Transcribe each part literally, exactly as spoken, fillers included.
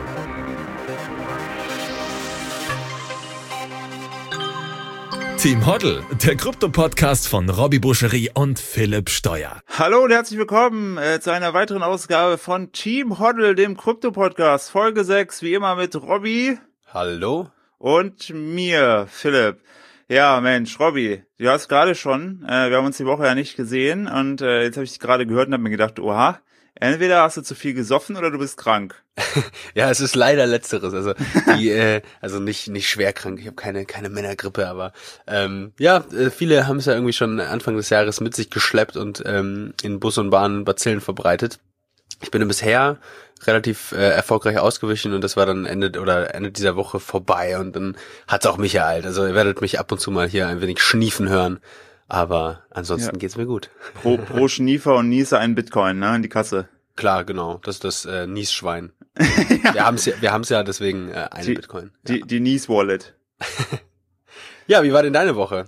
Team Hoddle, der Krypto-Podcast von Robby Buscherie und Philipp Steuer. Hallo und herzlich willkommen äh, zu einer weiteren Ausgabe von Team Hoddle, dem Krypto-Podcast, Folge sechs, wie immer mit Robby. Hallo. Und mir, Philipp. Ja, Mensch, Robby, du hast gerade schon, äh, wir haben uns die Woche ja nicht gesehen und äh, jetzt habe ich dich gerade gehört und habe mir gedacht, oha, entweder hast du zu viel gesoffen oder du bist krank. Ja, es ist leider Letzteres. Also die, äh, also nicht nicht schwer krank. Ich habe keine keine Männergrippe, aber ähm, ja, äh, viele haben es ja irgendwie schon Anfang des Jahres mit sich geschleppt und ähm, in Bus und Bahn Bazillen verbreitet. Ich bin bisher relativ äh, erfolgreich ausgewichen und das war dann Ende oder Ende dieser Woche vorbei und dann hat's auch mich ereilt. Also ihr werdet mich ab und zu mal hier ein wenig schniefen hören, aber ansonsten ja. Geht's mir gut. Pro, pro Schniefer und Nieser ein Bitcoin, ne, in die Kasse. Klar, genau. Das ist das äh, Niesschwein. ja. Wir haben's ja, wir haben's ja deswegen äh, einen die, Bitcoin. Ja. Die die Nies Wallet. Ja, wie war denn deine Woche?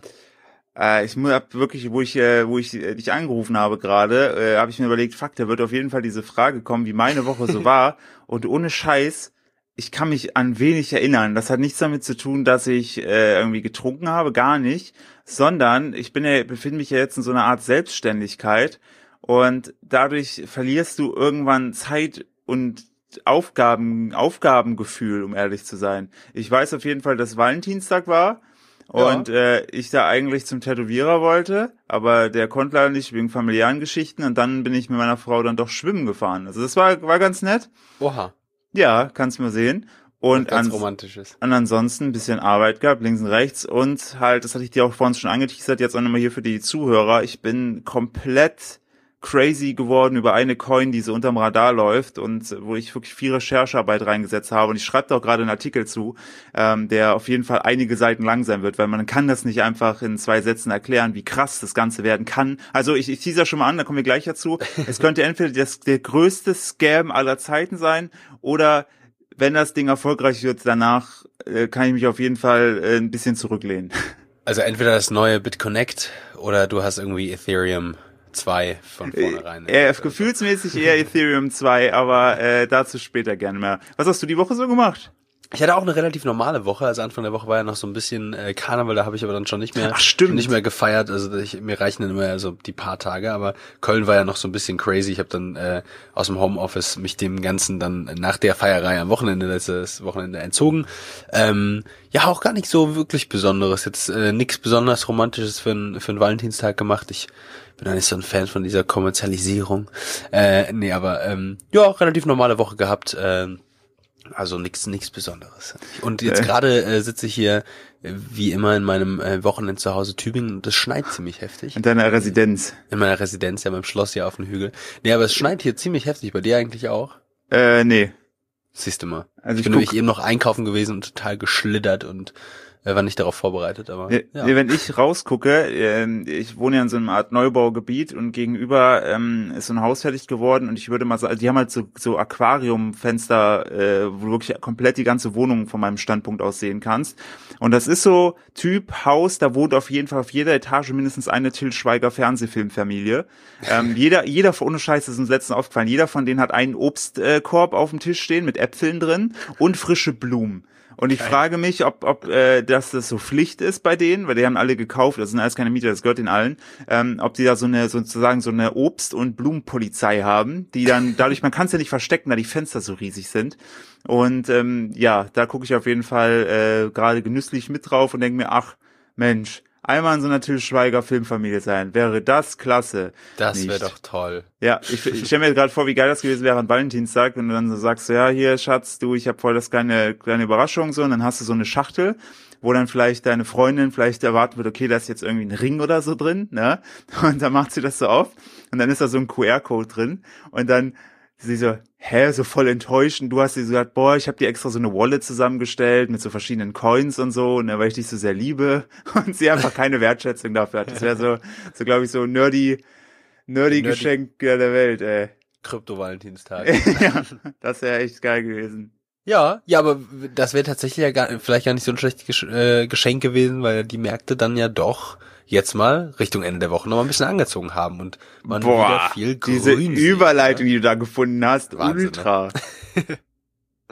Äh, ich muss hab wirklich, wo ich äh, wo ich äh, dich angerufen habe gerade, äh, habe ich mir überlegt, fuck, da wird auf jeden Fall diese Frage kommen, wie meine Woche so war. Und ohne Scheiß, ich kann mich an wenig erinnern. Das hat nichts damit zu tun, dass ich äh, irgendwie getrunken habe, gar nicht, sondern ich bin ja befinde mich ja jetzt in so einer Art Selbstständigkeit und dadurch verlierst du irgendwann Zeit und Aufgaben Aufgabengefühl, um ehrlich zu sein. Ich weiß auf jeden Fall, dass Valentinstag war. Und ja. äh, ich da eigentlich zum Tätowierer wollte, aber der konnte leider nicht wegen familiären Geschichten und dann bin ich mit meiner Frau dann doch schwimmen gefahren. Also das war war ganz nett. Oha. Ja, kannst mal sehen. Und ganz ans- romantisches. Und ansonsten ein bisschen Arbeit gehabt, links und rechts und halt, das hatte ich dir auch vorhin schon angeteasert, jetzt auch nochmal hier für die Zuhörer, ich bin komplett crazy geworden über eine Coin, die so unterm Radar läuft und wo ich wirklich viel Recherchearbeit reingesetzt habe und ich schreibe da auch gerade einen Artikel zu, ähm, der auf jeden Fall einige Seiten lang sein wird, weil man kann das nicht einfach in zwei Sätzen erklären, wie krass das Ganze werden kann. Also ich, ich teaser schon mal an, da kommen wir gleich dazu. Es könnte entweder das, der größte Scam aller Zeiten sein oder wenn das Ding erfolgreich wird, danach äh, kann ich mich auf jeden Fall äh, ein bisschen zurücklehnen. Also entweder das neue BitConnect oder du hast irgendwie Ethereum zwei von vornherein. Äh, äh, gefühlsmäßig eher Ethereum zwei, aber äh, dazu später gerne mehr. Was hast du die Woche so gemacht? Ich hatte auch eine relativ normale Woche. Also Anfang der Woche war ja noch so ein bisschen äh, Karneval, da habe ich aber dann schon nicht mehr Ach, stimmt. nicht mehr gefeiert. Also ich, mir reichen dann immer so die paar Tage, aber Köln war ja noch so ein bisschen crazy. Ich habe dann äh, aus dem Homeoffice mich dem Ganzen dann nach der Feierei am Wochenende, letztes Wochenende entzogen. Ähm, ja, auch gar nicht so wirklich Besonderes. Jetzt äh, nichts besonders Romantisches für einen für einen Valentinstag gemacht. Ich bin da nicht so ein Fan von dieser Kommerzialisierung. Äh, nee, aber ähm, ja, relativ normale Woche gehabt. Äh, Also nichts nichts Besonderes. Und jetzt äh. gerade äh, sitze ich hier äh, wie immer in meinem äh, Wochenend zu Hause Tübingen und es schneit ziemlich heftig. In deiner Residenz? In meiner Residenz, ja, in meinem Schloss hier auf dem Hügel. Nee, aber es schneit hier ziemlich heftig. Bei dir eigentlich auch? Äh, nee. Siehst du mal. Also ich, ich bin guck... nämlich eben noch einkaufen gewesen und total geschlittert und äh, war nicht darauf vorbereitet, aber ja. ja. Nee, wenn ich rausgucke, äh, ich wohne ja in so einer Art Neubaugebiet und gegenüber ähm, ist so ein Haus fertig geworden und ich würde mal sagen, die haben halt so, so Aquariumfenster, äh, wo du wirklich komplett die ganze Wohnung von meinem Standpunkt aus sehen kannst. Und das ist so Typ Haus, da wohnt auf jeden Fall auf jeder Etage mindestens eine Til Schweiger Fernsehfilmfamilie. ähm, jeder, jeder, ohne Scheiß, das ist uns letztens aufgefallen, jeder von denen hat einen Obstkorb äh, auf dem Tisch stehen mit Äpfeln drin und frische Blumen. Und ich Geil. frage mich, ob ob äh, dass das so Pflicht ist bei denen, weil die haben alle gekauft, das sind alles keine Mieter, das gehört den allen, ähm, ob die da so eine sozusagen so eine Obst- und Blumenpolizei haben, die dann dadurch, man kann es ja nicht verstecken, da die Fenster so riesig sind. Und ähm, ja, da gucke ich auf jeden Fall äh, gerade genüsslich mit drauf und denke mir, ach Mensch, einmal in so einer Til Schweiger Filmfamilie sein, wäre das klasse. Das wäre doch toll. Ja, ich, ich stelle mir gerade vor, wie geil das gewesen wäre an Valentinstag, wenn du dann so sagst, ja, hier, Schatz, du, ich habe voll das kleine, kleine Überraschung, so, und dann hast du so eine Schachtel, wo dann vielleicht deine Freundin vielleicht erwarten wird, okay, da ist jetzt irgendwie ein Ring oder so drin, ne? Und dann macht sie das so auf und dann ist da so ein Q R-Code drin und dann sie so, hä, so voll enttäuschend. Du hast dir so gesagt, boah, ich habe dir extra so eine Wallet zusammengestellt mit so verschiedenen Coins und so, ne, weil ich dich so sehr liebe und sie einfach keine Wertschätzung dafür hat. Das wäre so, so glaube ich, so nerdy, nerdy, nerdy Geschenk der Welt, ey. Krypto-Valentinstag. Ja, das wäre echt geil gewesen. Ja, ja, aber das wäre tatsächlich ja gar, vielleicht gar nicht so ein schlechtes Geschenk gewesen, weil die Märkte dann ja doch jetzt mal Richtung Ende der Woche noch mal ein bisschen angezogen haben und man Boah, wieder viel grün diese sieht, Überleitung, ne? die du da gefunden hast, Wahnsinn, ultra. Ne?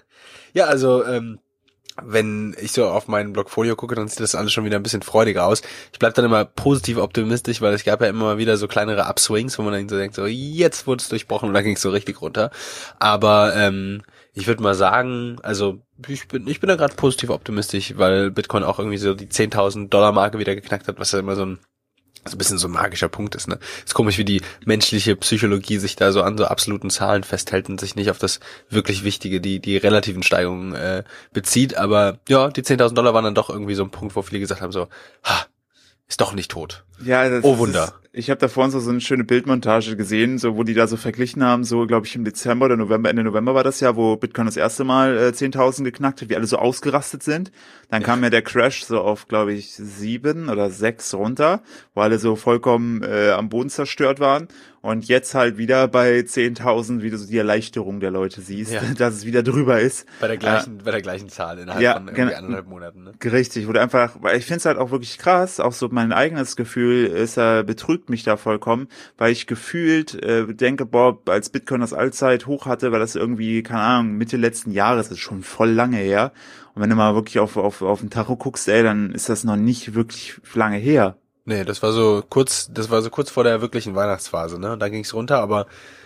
Ja, also ähm, wenn ich so auf mein Blockfolio gucke, dann sieht das alles schon wieder ein bisschen freudiger aus. Ich bleib dann immer positiv optimistisch, weil es gab ja immer mal wieder so kleinere Upswings, wo man dann so denkt, so jetzt wurde es durchbrochen und dann ging es so richtig runter. Aber ähm, ich würde mal sagen, also ich bin ich bin da gerade positiv optimistisch, weil Bitcoin auch irgendwie so die zehntausend Dollar Marke wieder geknackt hat, was ja immer so ein so ein bisschen so ein magischer Punkt ist, ne? Ist komisch, wie die menschliche Psychologie sich da so an so absoluten Zahlen festhält und sich nicht auf das wirklich Wichtige, die die relativen Steigungen äh, bezieht. Aber ja, die zehntausend Dollar waren dann doch irgendwie so ein Punkt, wo viele gesagt haben so, ha, ist doch nicht tot. Ja, das oh Wunder. Ist, ich habe da vorhin so, so eine schöne Bildmontage gesehen, so wo die da so verglichen haben, so glaube ich im Dezember oder November, Ende November war das ja, wo Bitcoin das erste Mal äh, zehntausend geknackt hat, wie alle so ausgerastet sind. Dann ja. kam ja der Crash so auf, glaube ich, sieben oder sechs runter, wo alle so vollkommen äh, am Boden zerstört waren. Und jetzt halt wieder bei zehntausend, wie du so die Erleichterung der Leute siehst, ja. dass es wieder drüber ist. Bei der gleichen, äh, bei der gleichen Zahl innerhalb ja, von irgendwie anderthalb Monaten. Ne? Richtig, wo du einfach, weil ich finde es halt auch wirklich krass, auch so mein eigenes Gefühl ist, er äh, betrügt mich da vollkommen, weil ich gefühlt äh, denke, boah, als Bitcoin das Allzeit hoch hatte, war das irgendwie, keine Ahnung, Mitte letzten Jahres, das ist schon voll lange her. Und wenn du mal wirklich auf auf auf den Tacho guckst, ey, dann ist das noch nicht wirklich lange her. Nee, das war so kurz, das war so kurz vor der wirklichen Weihnachtsphase, ne? Und da ging's runter, aber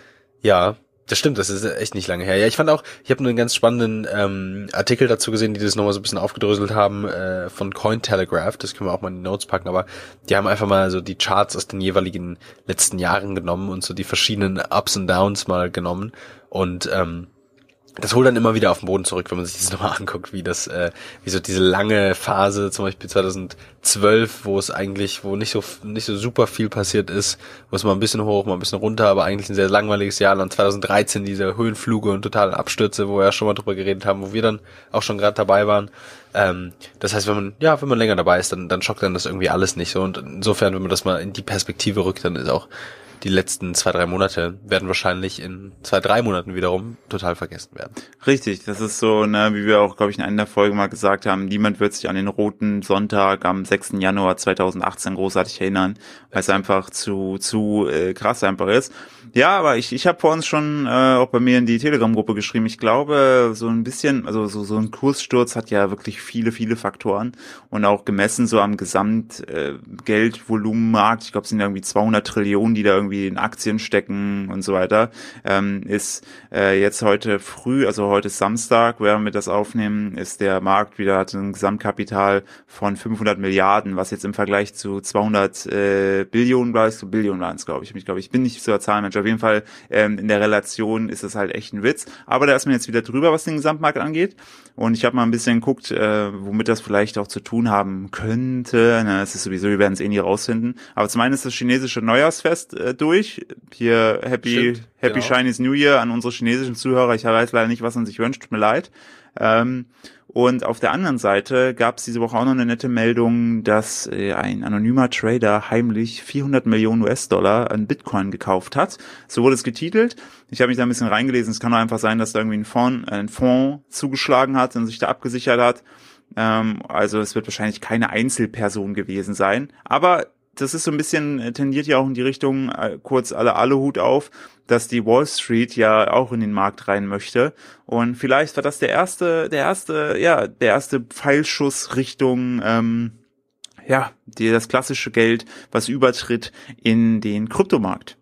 ja, das stimmt, das ist echt nicht lange her. Ja, ich fand auch, ich habe einen ganz spannenden ähm, Artikel dazu gesehen, die das nochmal so ein bisschen aufgedröselt haben, äh, von Cointelegraph, das können wir auch mal in die Notes packen, aber die haben einfach mal so die Charts aus den jeweiligen letzten Jahren genommen und so die verschiedenen Ups und Downs mal genommen und ähm, das holt dann immer wieder auf den Boden zurück, wenn man sich das nochmal anguckt, wie das, äh, wie so diese lange Phase, zum Beispiel zweitausendzwölf, wo es eigentlich, wo nicht so, nicht so super viel passiert ist, wo es mal ein bisschen hoch, mal ein bisschen runter, aber eigentlich ein sehr langweiliges Jahr, dann zweitausenddreizehn diese Höhenfluge und totale Abstürze, wo wir ja schon mal drüber geredet haben, wo wir dann auch schon gerade dabei waren. Ähm, das heißt, wenn man, ja, wenn man länger dabei ist, dann, dann schockt dann das irgendwie alles nicht so und insofern, wenn man das mal in die Perspektive rückt, dann ist auch die letzten zwei, drei Monate werden wahrscheinlich in zwei, drei Monaten wiederum total vergessen werden. Richtig, das ist so, ne, wie wir auch, glaube ich, in einer Folge mal gesagt haben, niemand wird sich an den roten Sonntag am sechsten Januar zweitausendachtzehn großartig erinnern, weil es einfach zu zu äh, krass einfach ist. Ja, aber ich ich habe vor uns schon äh, auch bei mir in die Telegram-Gruppe geschrieben, ich glaube, so ein bisschen, also so so ein Kurssturz hat ja wirklich viele, viele Faktoren und auch gemessen so am Gesamtgeldvolumenmarkt, äh, ich glaube, es sind irgendwie zweihundert Trillionen, die da irgendwie in Aktien stecken und so weiter, ähm, ist äh, jetzt heute früh, also heute ist Samstag, während wir das aufnehmen, ist der Markt wieder, hat ein Gesamtkapital von fünfhundert Milliarden, was jetzt im Vergleich zu zweihundert äh, Billionen, glaube ich, so Billionen waren es, glaube ich. Ich glaube, ich bin nicht so der Zahlenmensch. Auf jeden Fall ähm, in der Relation ist das halt echt ein Witz. Aber da ist man jetzt wieder drüber, was den Gesamtmarkt angeht. Und ich habe mal ein bisschen geguckt, äh, womit das vielleicht auch zu tun haben könnte. Na, das ist sowieso, wir werden es eh nie rausfinden. Aber zum einen ist das chinesische Neujahrsfest äh, durch. Hier Happy Stimmt, Happy genau. Chinese New Year an unsere chinesischen Zuhörer. Ich weiß leider nicht, was man sich wünscht. Tut mir leid. Ähm, und auf der anderen Seite gab es diese Woche auch noch eine nette Meldung, dass äh, ein anonymer Trader heimlich vierhundert Millionen U S-Dollar an Bitcoin gekauft hat. So wurde es getitelt. Ich habe mich da ein bisschen reingelesen. Es kann auch einfach sein, dass da irgendwie ein Fonds, ein Fonds zugeschlagen hat und sich da abgesichert hat. Ähm, also es wird wahrscheinlich keine Einzelperson gewesen sein. Aber das ist so ein bisschen, tendiert ja auch in die Richtung, äh, kurz alle Aluhut auf, dass die Wall Street ja auch in den Markt rein möchte. Und vielleicht war das der erste, der erste, ja, der erste Pfeilschuss Richtung, ähm, ja, die, das klassische Geld, was übertritt in den Kryptomarkt.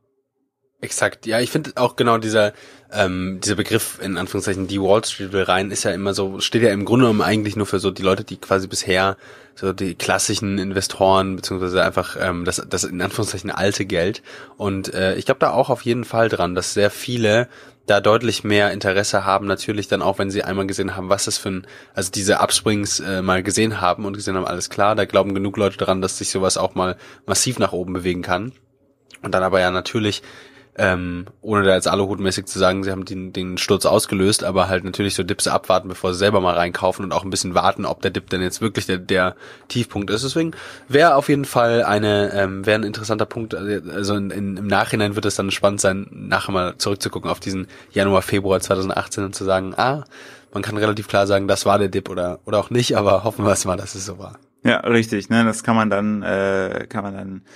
Exakt, ja, ich finde auch genau dieser ähm, dieser Begriff in Anführungszeichen die Wall Street will rein ist ja immer so, steht ja im Grunde genommen eigentlich nur für so die Leute, die quasi bisher so die klassischen Investoren beziehungsweise einfach ähm, das das in Anführungszeichen alte Geld und äh, ich glaube da auch auf jeden Fall dran, dass sehr viele da deutlich mehr Interesse haben, natürlich dann auch, wenn sie einmal gesehen haben, was das für ein, also diese Upsprings äh, mal gesehen haben und gesehen haben, alles klar, da glauben genug Leute dran, dass sich sowas auch mal massiv nach oben bewegen kann und dann aber ja natürlich Ähm, ohne da jetzt aluhutmäßig zu sagen, sie haben den, den Sturz ausgelöst, aber halt natürlich so Dips abwarten, bevor sie selber mal reinkaufen und auch ein bisschen warten, ob der Dip denn jetzt wirklich der, der Tiefpunkt ist. Deswegen wäre auf jeden Fall eine, ähm, wäre ein interessanter Punkt, also in, in, im Nachhinein wird es dann spannend sein, nachher mal zurückzugucken auf diesen Januar, Februar zweitausendachtzehn und zu sagen, ah, man kann relativ klar sagen, das war der Dip oder, oder auch nicht, aber hoffen wir es mal, dass es so war. Ja, richtig, ne, das kann man dann, äh, kann man dann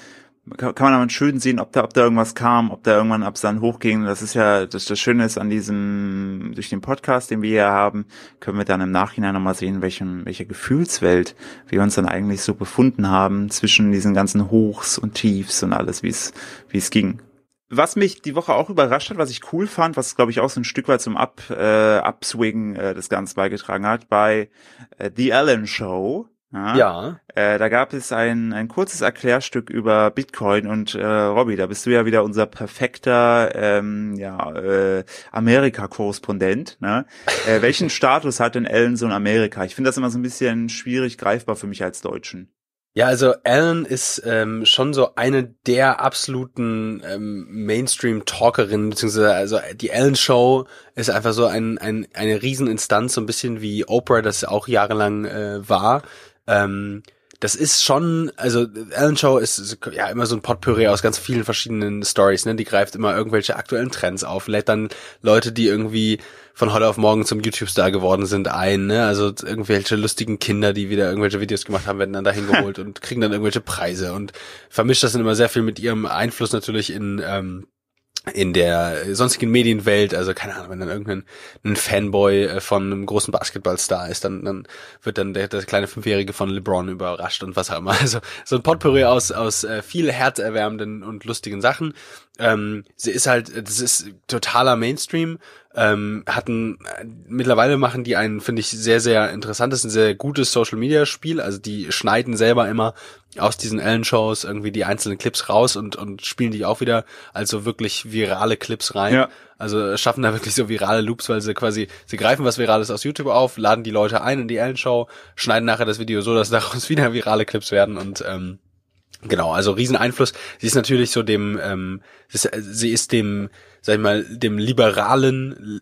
kann, kann man aber schön sehen, ob da, ob da irgendwas kam, ob da irgendwann ab dann hochging. Das ist ja, das, das Schöne ist an diesem, durch den Podcast, den wir hier haben, können wir dann im Nachhinein nochmal sehen, welchen, welche Gefühlswelt wir uns dann eigentlich so befunden haben zwischen diesen ganzen Hochs und Tiefs und alles, wie es, wie es ging. Was mich die Woche auch überrascht hat, was ich cool fand, was glaube ich auch so ein Stück weit zum Up, äh, Upswing äh, des Ganzen beigetragen hat, bei äh, The Ellen Show. Ja. Ja. Äh, da gab es ein ein kurzes Erklärstück über Bitcoin und äh, Robby, da bist du ja wieder unser perfekter ähm, ja äh, Amerika-Korrespondent. Ne? Äh, welchen Status hat denn Ellen so in Amerika? Ich finde das immer so ein bisschen schwierig greifbar für mich als Deutschen. Ja, also Ellen ist ähm, schon so eine der absoluten ähm, Mainstream-Talkerinnen, beziehungsweise also die Ellen Show ist einfach so ein, ein eine Rieseninstanz, so ein bisschen wie Oprah, das auch jahrelang äh, war. Ähm, das ist schon, also Ellen Show ist, ist ja immer so ein Potpourri aus ganz vielen verschiedenen Stories, ne? Die greift immer irgendwelche aktuellen Trends auf, lädt dann Leute, die irgendwie von heute auf morgen zum YouTube-Star geworden sind, ein, ne? Also irgendwelche lustigen Kinder, die wieder irgendwelche Videos gemacht haben, werden dann dahin geholt und kriegen dann irgendwelche Preise und vermischt das dann immer sehr viel mit ihrem Einfluss natürlich in ähm, in der sonstigen Medienwelt, also keine Ahnung, wenn dann irgendein ein Fanboy von einem großen Basketballstar ist, dann dann wird dann der, der kleine Fünfjährige von LeBron überrascht und was auch immer. Also so ein Potpourri aus aus äh, viel herzerwärmenden und lustigen Sachen. Ähm, sie ist halt, das ist totaler Mainstream. Ähm, hatten mittlerweile machen die ein, finde ich, sehr, sehr interessantes, ein sehr gutes Social-Media-Spiel. Also die schneiden selber immer aus diesen Ellen-Shows irgendwie die einzelnen Clips raus und und spielen die auch wieder also wirklich virale Clips rein. Ja. Also schaffen da wirklich so virale Loops, weil sie quasi, sie greifen was Virales aus YouTube auf, laden die Leute ein in die Ellen-Show, schneiden nachher das Video so, dass daraus wieder virale Clips werden und ähm, genau, also Rieseneinfluss. Sie ist natürlich so dem, ähm, sie ist, sie ist dem, sag ich mal, dem liberalen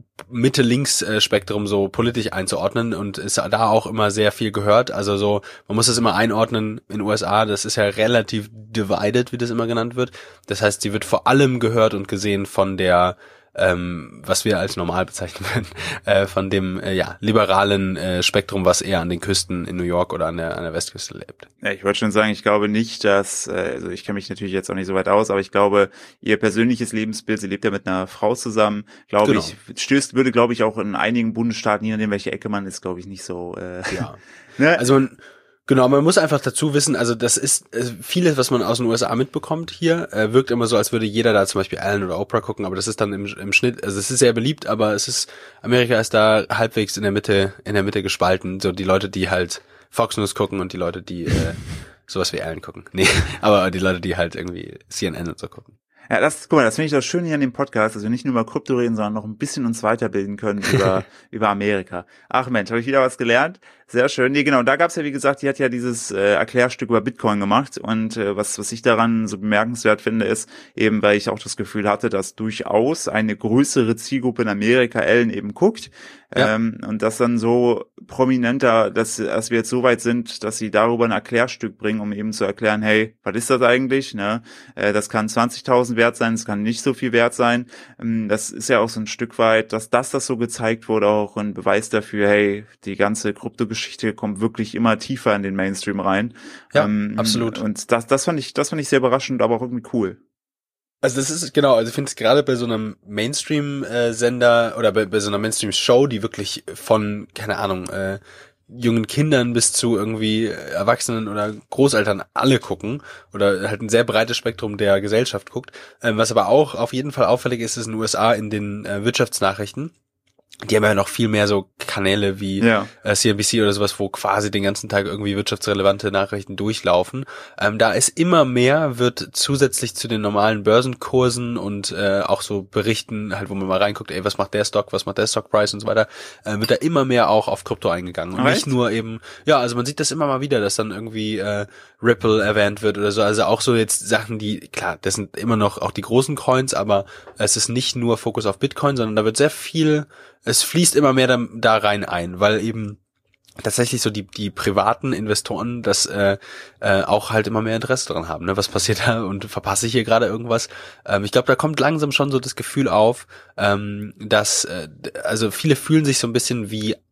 Mitte-Links-Spektrum so politisch einzuordnen und ist da auch immer sehr viel gehört. Also so, man muss das immer einordnen in den U S A, das ist ja relativ divided, wie das immer genannt wird. Das heißt, sie wird vor allem gehört und gesehen von der ähm, was wir als normal bezeichnen würden, äh, von dem äh, ja liberalen äh, Spektrum, was eher an den Küsten in New York oder an der an der Westküste lebt. Ja, ich wollte schon sagen, ich glaube nicht, dass, äh, also ich kenne mich natürlich jetzt auch nicht so weit aus, aber ich glaube, ihr persönliches Lebensbild, sie lebt ja mit einer Frau zusammen, glaube genau. ich, stößt, würde, glaube ich, auch in einigen Bundesstaaten, je nachdem, welche Ecke man ist, glaube ich, nicht so. Äh, ja. ne? Also man Genau, man muss einfach dazu wissen, also das ist äh, vieles, was man aus den U S A mitbekommt hier, äh, wirkt immer so, als würde jeder da zum Beispiel Ellen oder Oprah gucken, aber das ist dann im, im Schnitt, also es ist sehr beliebt, aber es ist, Amerika ist da halbwegs in der Mitte, in der Mitte gespalten, so die Leute, die halt Fox News gucken und die Leute, die äh, sowas wie Ellen gucken. Nee, aber die Leute, die halt irgendwie C N N und so gucken. Ja, das, guck mal, das finde ich das Schöne hier an dem Podcast, dass wir nicht nur über Krypto reden, sondern noch ein bisschen uns weiterbilden können über über Amerika. Ach Mensch, habe ich wieder was gelernt. Sehr schön. Nee, genau, da gab's ja, wie gesagt, die hat ja dieses äh, Erklärstück über Bitcoin gemacht und äh, was was ich daran so bemerkenswert finde, ist eben, weil ich auch das Gefühl hatte, dass durchaus eine größere Zielgruppe in Amerika Ellen eben guckt. Ja. Ähm, und das dann so prominenter, dass, dass wir jetzt so weit sind, dass sie darüber ein Erklärstück bringen, um eben zu erklären, hey, was ist das eigentlich? Ne? Äh, das kann zwanzigtausend wert sein, das kann nicht so viel wert sein. Ähm, das ist ja auch so ein Stück weit, dass das, das so gezeigt wurde, auch ein Beweis dafür, hey, die ganze Kryptogeschichte kommt wirklich immer tiefer in den Mainstream rein. Ja, ähm, absolut. Und das, das fand ich, das fand ich sehr überraschend, aber auch irgendwie cool. Also das ist, genau, also ich finde es gerade bei so einem Mainstream-Sender oder bei, bei so einer Mainstream-Show, die wirklich von, keine Ahnung, äh, jungen Kindern bis zu irgendwie Erwachsenen oder Großeltern alle gucken oder halt ein sehr breites Spektrum der Gesellschaft guckt. Ähm, was aber auch auf jeden Fall auffällig ist, ist in den U S A in den äh, Wirtschaftsnachrichten. Die haben ja noch viel mehr so Kanäle wie ja. äh, C N B C oder sowas, wo quasi den ganzen Tag irgendwie wirtschaftsrelevante Nachrichten durchlaufen. Ähm, da ist immer mehr, wird zusätzlich zu den normalen Börsenkursen und äh, auch so Berichten, halt wo man mal reinguckt, ey, was macht der Stock, was macht der Stockpreis und so weiter, äh, wird da immer mehr auch auf Krypto eingegangen. Und Echt? Nicht nur eben, ja, also man sieht das immer mal wieder, dass dann irgendwie äh, Ripple erwähnt wird oder so. Also auch so jetzt Sachen, die, klar, das sind immer noch auch die großen Coins, aber es ist nicht nur Fokus auf Bitcoin, sondern da wird sehr viel, es fließt immer mehr da, da rein ein, weil eben tatsächlich so die die privaten Investoren das äh, äh, auch halt immer mehr Interesse daran haben, ne? Was passiert da und verpasse ich hier gerade irgendwas? Ähm, ich glaube, da kommt langsam schon so das Gefühl auf, ähm, dass äh, also viele fühlen sich so ein bisschen wie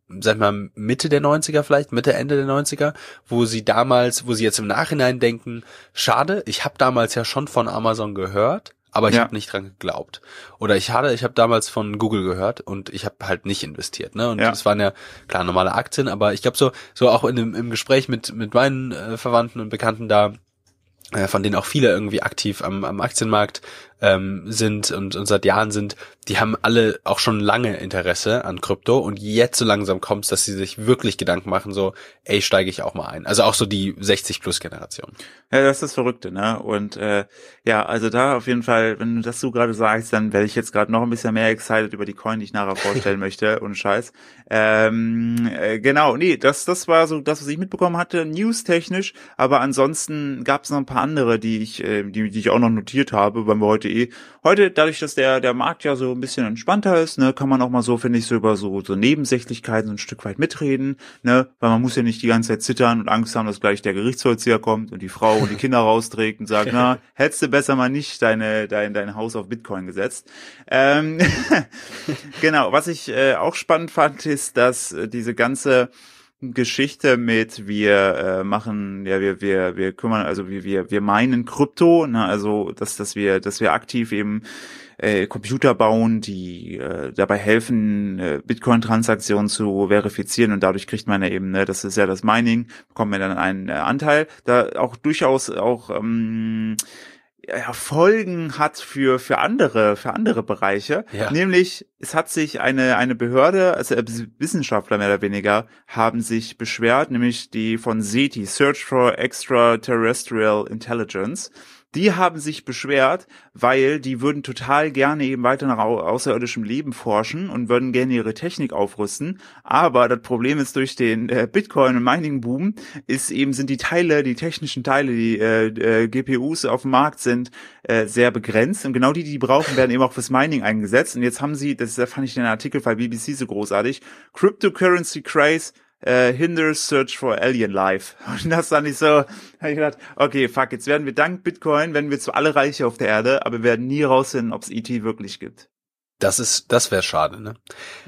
sag ich mal, Mitte der neunziger vielleicht, Mitte, Ende der neunziger, wo sie damals, wo sie jetzt im Nachhinein denken, schade, ich habe damals ja schon von Amazon gehört, aber ich ja. habe nicht dran geglaubt. Oder ich hatte, ich habe damals von Google gehört und ich habe halt nicht investiert, ne? Und es ja. waren ja klar normale Aktien, aber ich glaube so so auch in dem, im Gespräch mit mit meinen äh, Verwandten und Bekannten da, äh, von denen auch viele irgendwie aktiv am am Aktienmarkt ähm, sind und, und seit Jahren sind, die haben alle auch schon lange Interesse an Krypto und jetzt so langsam kommt's, dass sie sich wirklich Gedanken machen, so, ey, steige ich auch mal ein. Also auch so die sechzig plus Generation. Ja, das ist das Verrückte, ne? Und äh, ja, also da auf jeden Fall, wenn du das so gerade sagst, dann werde ich jetzt gerade noch ein bisschen mehr excited über die Coin, die ich nachher vorstellen möchte, ohne Scheiß. Ähm, äh, genau, nee, das das war so das, was ich mitbekommen hatte, newstechnisch, aber ansonsten gab es noch ein paar andere, die ich äh, die, die ich auch noch notiert habe, weil wir heute eh heute, dadurch, dass der der Markt ja so ein bisschen entspannter ist, ne, kann man auch mal so, finde ich, so über so so Nebensächlichkeiten so ein Stück weit mitreden, ne, weil man muss ja nicht die ganze Zeit zittern und Angst haben, dass gleich der Gerichtsvollzieher kommt und die Frau und die Kinder rausträgt und sagt, na, hättest du besser mal nicht deine dein dein Haus auf Bitcoin gesetzt. Ähm, genau, was ich äh, auch spannend fand, ist, dass äh, diese ganze Geschichte mit wir äh, machen ja wir wir wir kümmern also wir wir wir meinen Krypto, ne, also dass dass wir dass wir aktiv eben äh, Computer bauen, die äh, dabei helfen, äh, Bitcoin-Transaktionen zu verifizieren und dadurch kriegt man ja eben, ne, das ist ja das Mining, bekommt man dann einen äh, Anteil, da auch durchaus auch ähm, ja, Folgen hat für für andere für andere Bereiche, ja. Nämlich es hat sich eine eine Behörde, also Wissenschaftler mehr oder weniger, haben sich beschwert, nämlich die von SETI, Search for Extraterrestrial Intelligence. Die haben sich beschwert, weil die würden total gerne eben weiter nach au- außerirdischem Leben forschen und würden gerne ihre Technik aufrüsten. Aber das Problem ist, durch den äh, Bitcoin- und Mining-Boom ist eben, sind die Teile, die technischen Teile, die äh, äh, G P Us auf dem Markt sind, äh, sehr begrenzt. Und genau die, die die brauchen, werden eben auch fürs Mining eingesetzt. Und jetzt haben sie, das da fand ich den Artikel bei B B C so großartig, Cryptocurrency Craze Uh, hinders search for alien life. Und das fand ich so, habe ich gedacht, okay, fuck, jetzt werden wir dank Bitcoin, werden wir zu alle Reiche auf der Erde, aber wir werden nie rausfinden, ob es E T wirklich gibt. Das ist, das wäre schade, ne?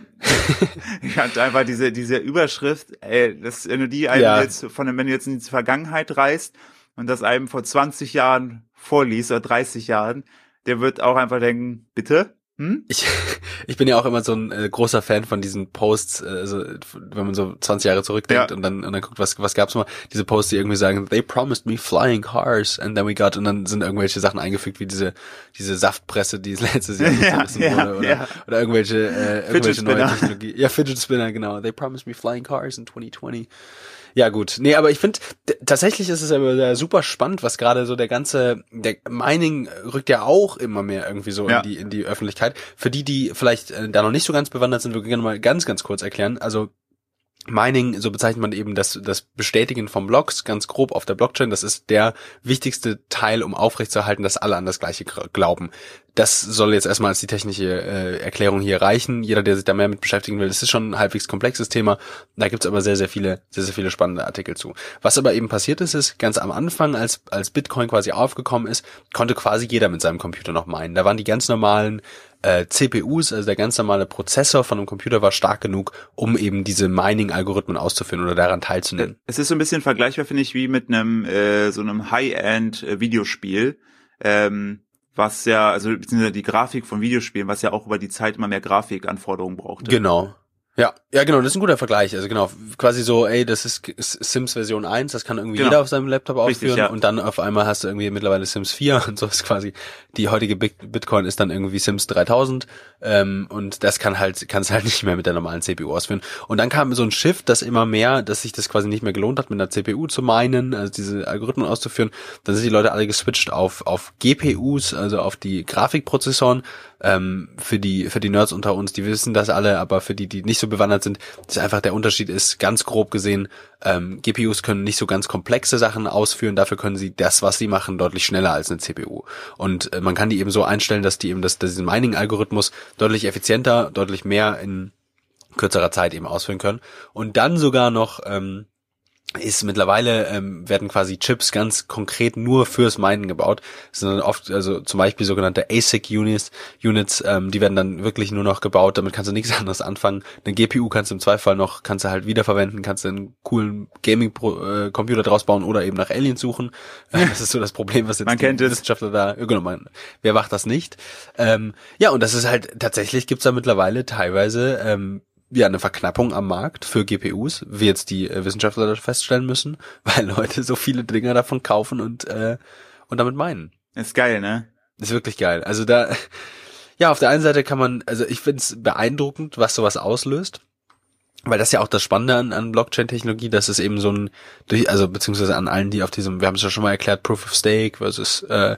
Ich hatte einfach diese, diese Überschrift, ey, das, wenn du die einem ja. jetzt, von dem, wenn du jetzt in die Vergangenheit reist und das einem vor zwanzig Jahren vorliest oder dreißig Jahren, der wird auch einfach denken, bitte? Hm? Ich, ich bin ja auch immer so ein äh, großer Fan von diesen Posts, äh, also wenn man so zwanzig Jahre zurückdenkt ja. und dann und dann guckt, was was gab's mal, diese Posts, die irgendwie sagen, they promised me flying cars and then we got, und dann sind irgendwelche Sachen eingefügt, wie diese diese Saftpresse, die letztes Jahr zerrissen ja, wurde, ja, oder, ja. oder irgendwelche äh, irgendwelche neue Technologie. Ja, Fidget Spinner, genau. They promised me flying cars in twenty twenty. Ja gut, nee, aber ich finde, d- tatsächlich ist es aber super spannend, was gerade so der ganze, der Mining rückt ja auch immer mehr irgendwie so ja. in die in die Öffentlichkeit. Für die, die vielleicht äh, da noch nicht so ganz bewandert sind, wir können mal ganz, ganz kurz erklären. Also Mining, so bezeichnet man eben das das Bestätigen von Blocks, ganz grob auf der Blockchain. Das ist der wichtigste Teil, um aufrechtzuerhalten, dass alle an das Gleiche glauben. Das soll jetzt erstmal als die technische äh, Erklärung hier reichen. Jeder, der sich da mehr mit beschäftigen will, das ist schon ein halbwegs komplexes Thema. Da gibt's aber sehr, sehr viele, sehr, sehr viele spannende Artikel zu. Was aber eben passiert ist, ist, ganz am Anfang, als als Bitcoin quasi aufgekommen ist, konnte quasi jeder mit seinem Computer noch minen. Da waren die ganz normalen äh, C P Us, also der ganz normale Prozessor von einem Computer war stark genug, um eben diese Mining-Algorithmen auszuführen oder daran teilzunehmen. Es ist so ein bisschen vergleichbar, finde ich, wie mit einem äh, so einem High-End-Videospiel, ähm, was ja, also beziehungsweise die Grafik von Videospielen, was ja auch über die Zeit immer mehr Grafikanforderungen brauchte. Genau. Ja, ja genau, das ist ein guter Vergleich. Also genau, quasi so, ey, das ist Sims Version eins, das kann irgendwie genau. jeder auf seinem Laptop ausführen. Richtig, ja. Und dann auf einmal hast du irgendwie mittlerweile Sims vier und so ist quasi, die heutige Bitcoin ist dann irgendwie Sims dreitausend ähm, und das kann halt, kannst halt nicht mehr mit der normalen C P U ausführen. Und dann kam so ein Shift, dass immer mehr, dass sich das quasi nicht mehr gelohnt hat, mit einer C P U zu minen, also diese Algorithmen auszuführen. Dann sind die Leute alle geswitcht auf auf G P Us, also auf die Grafikprozessoren. Ähm, für die für die Nerds unter uns, die wissen das alle, aber für die, die nicht so bewandert sind, ist einfach der Unterschied ist, ganz grob gesehen, ähm, G P Us können nicht so ganz komplexe Sachen ausführen, dafür können sie das, was sie machen, deutlich schneller als eine C P U. Und äh, man kann die eben so einstellen, dass die eben das, diesen Mining-Algorithmus deutlich effizienter, deutlich mehr in kürzerer Zeit eben ausführen können. Und dann sogar noch ähm, ist mittlerweile, ähm, werden quasi Chips ganz konkret nur fürs Minen gebaut. Das sind dann oft, also zum Beispiel sogenannte A S I C-Units, Units, ähm, die werden dann wirklich nur noch gebaut, damit kannst du nichts anderes anfangen. Eine G P U kannst du im Zweifel noch, kannst du halt wiederverwenden, kannst du einen coolen Gaming-Computer draus bauen oder eben nach Aliens suchen. Das ist so das Problem, was jetzt man die kennt Wissenschaftler da, genau, man, wer macht das nicht? Ähm, ja, und das ist halt, tatsächlich gibt's da mittlerweile teilweise, ähm, ja, eine Verknappung am Markt für G P Us, wie jetzt die äh, Wissenschaftler feststellen müssen, weil Leute so viele Dinger davon kaufen und äh, und damit meinen. Ist geil, ne? Ist wirklich geil. Also da, ja, auf der einen Seite kann man, also ich find's beeindruckend, was sowas auslöst, weil das ja auch das Spannende an, an Blockchain-Technologie, dass es eben so ein, durch, also beziehungsweise an allen, die auf diesem, wir haben es ja schon mal erklärt, Proof of Stake versus äh,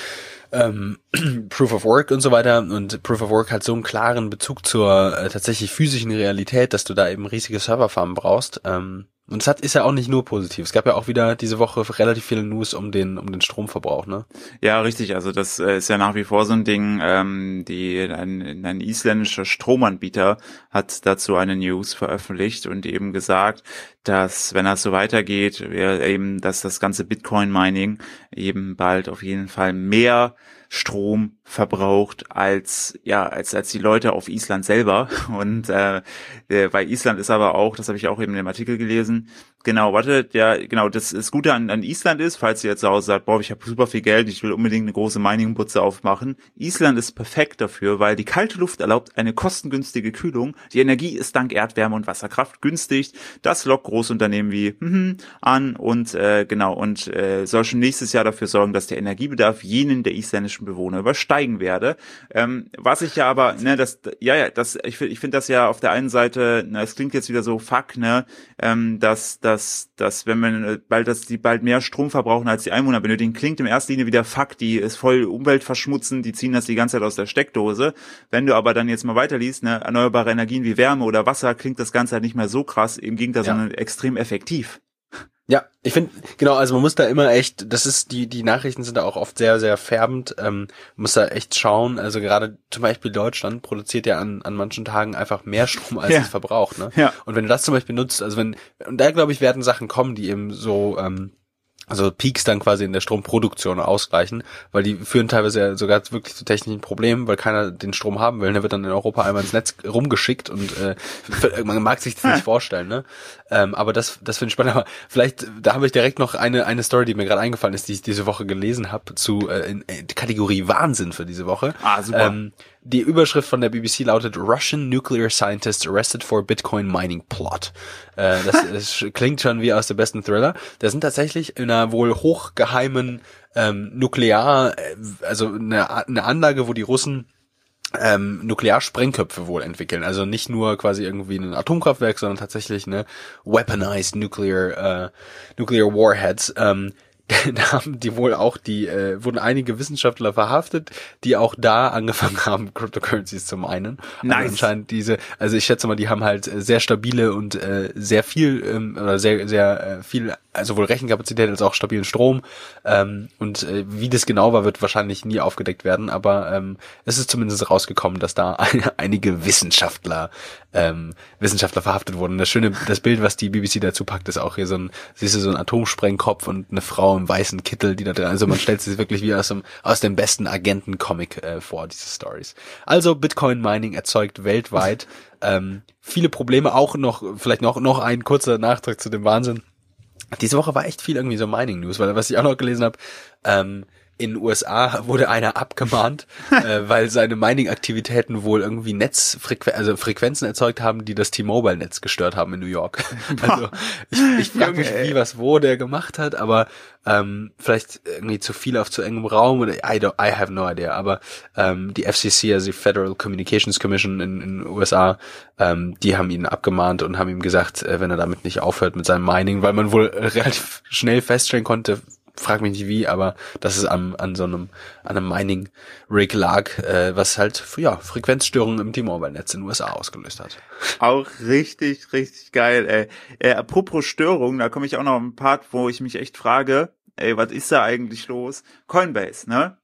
Ähm, Proof of Work und so weiter, und Proof of Work hat so einen klaren Bezug zur äh, tatsächlich physischen Realität, dass du da eben riesige Serverfarmen brauchst, ähm, und es hat, ist ja auch nicht nur positiv. Es gab ja auch wieder diese Woche relativ viele News um den um den Stromverbrauch, ne? Ja, richtig. Also das äh, ist ja nach wie vor so ein Ding. Ähm, die ein, ein isländischer Stromanbieter hat dazu eine News veröffentlicht und eben gesagt, dass, wenn das so weitergeht, wir eben, dass das ganze Bitcoin-Mining eben bald auf jeden Fall mehr Strom verbraucht als ja als als die Leute auf Island selber. Und äh, bei Island ist aber auch, das habe ich auch eben in dem Artikel gelesen, genau, warte, ja, genau, das, das Gute an, an Island ist, falls ihr jetzt zu Hause sagt, boah, ich habe super viel Geld, ich will unbedingt eine große Mining-Butze aufmachen. Island ist perfekt dafür, weil die kalte Luft erlaubt eine kostengünstige Kühlung. Die Energie ist dank Erdwärme und Wasserkraft günstig. Das lockt Großunternehmen wie mhm, an und äh, genau und äh, soll schon nächstes Jahr dafür sorgen, dass der Energiebedarf jenen der isländischen Bewohner übersteigen werde. Ähm, was ich ja aber, ne, das, ja, ja, das, ich finde, ich finde das ja auf der einen Seite, na, es klingt jetzt wieder so fuck, ne, ähm, dass, dass, dass, wenn man bald, dass die bald mehr Strom verbrauchen als die Einwohner benötigen, klingt in erster Linie wieder fuck, die ist voll umweltverschmutzend, die ziehen das die ganze Zeit aus der Steckdose. Wenn du aber dann jetzt mal weiterliest, ne, erneuerbare Energien wie Wärme oder Wasser, klingt das Ganze halt nicht mehr so krass, im Gegenteil, Ja. sondern extrem effektiv. Ja, ich finde, genau, also man muss da immer echt, das ist, die die Nachrichten sind da auch oft sehr, sehr färbend, ähm, man muss da echt schauen, also gerade zum Beispiel Deutschland produziert ja an an manchen Tagen einfach mehr Strom, als Ja. es verbraucht, ne? Ja. Und wenn du das zum Beispiel nutzt, also wenn, und da glaube ich, werden Sachen kommen, die eben so, ähm, also Peaks dann quasi in der Stromproduktion ausgleichen, weil die führen teilweise ja sogar wirklich zu technischen Problemen, weil keiner den Strom haben will. Der wird dann in Europa einmal ins Netz rumgeschickt und äh, man mag sich das nicht vorstellen, ne? Ähm, aber das, das finde ich spannend. Aber vielleicht, da habe ich direkt noch eine eine Story, die mir gerade eingefallen ist, die ich diese Woche gelesen habe, zu äh, in, in Kategorie Wahnsinn für diese Woche. Ah, super. Ähm, die Überschrift von der B B C lautet Russian Nuclear Scientist Arrested for Bitcoin Mining Plot. Äh, das, das klingt schon wie aus dem besten Thriller. Da sind tatsächlich in einer wohl hochgeheimen ähm, Nuklear, also eine, eine Anlage, wo die Russen ähm, Nuklearsprengköpfe wohl entwickeln. Also nicht nur quasi irgendwie ein Atomkraftwerk, sondern tatsächlich eine weaponized Nuclear, äh, Nuclear Warheads. Ähm, da haben die wohl auch die, äh, wurden einige Wissenschaftler verhaftet, die auch da angefangen haben, Cryptocurrencies zu minen. Nice. Also anscheinend diese, also ich schätze mal, die haben halt äh, sehr stabile und äh, sehr viel, ähm, oder sehr, sehr äh, viel, also sowohl Rechenkapazität als auch stabilen Strom. Ähm, und äh, wie das genau war, wird wahrscheinlich nie aufgedeckt werden, aber ähm, es ist zumindest rausgekommen, dass da ein, einige Wissenschaftler, ähm, Wissenschaftler verhaftet wurden. Das schöne, das Bild, was die B B C dazu packt, ist auch hier so ein, siehst du, so ein Atomsprengkopf und eine Frau im weißen Kittel, die da drin, also man stellt sich wirklich wie aus dem, aus dem besten Agenten-Comic äh, vor, diese Stories. Also Bitcoin Mining erzeugt weltweit ähm, viele Probleme, auch noch, vielleicht noch, noch ein kurzer Nachtrag zu dem Wahnsinn. Diese Woche war echt viel irgendwie so Mining-News, weil was ich auch noch gelesen habe, ähm, in den U S A wurde einer abgemahnt, äh, weil seine Mining-Aktivitäten wohl irgendwie Netzfrequenzen, also Frequenzen erzeugt haben, die das T-Mobile-Netz gestört haben in New York. Also ich, ich frage mich, wie, was, wo der gemacht hat, aber ähm, vielleicht irgendwie zu viel auf zu engem Raum oder I don't, I have no idea. Aber ähm, die F C C, also die Federal Communications Commission in in den U S A, ähm, die haben ihn abgemahnt und haben ihm gesagt, äh, wenn er damit nicht aufhört mit seinem Mining, weil man wohl äh, relativ schnell feststellen konnte, frag mich nicht wie, aber dass es an, an so einem, an einem Mining-Rig lag, äh, was halt, ja, Frequenzstörungen im T-Mobile-Netz in den U S A ausgelöst hat. Auch richtig, richtig geil, ey. Äh, apropos Störungen, da komme ich auch noch auf einen Part, wo ich mich echt frage, ey, was ist da eigentlich los? Coinbase, ne?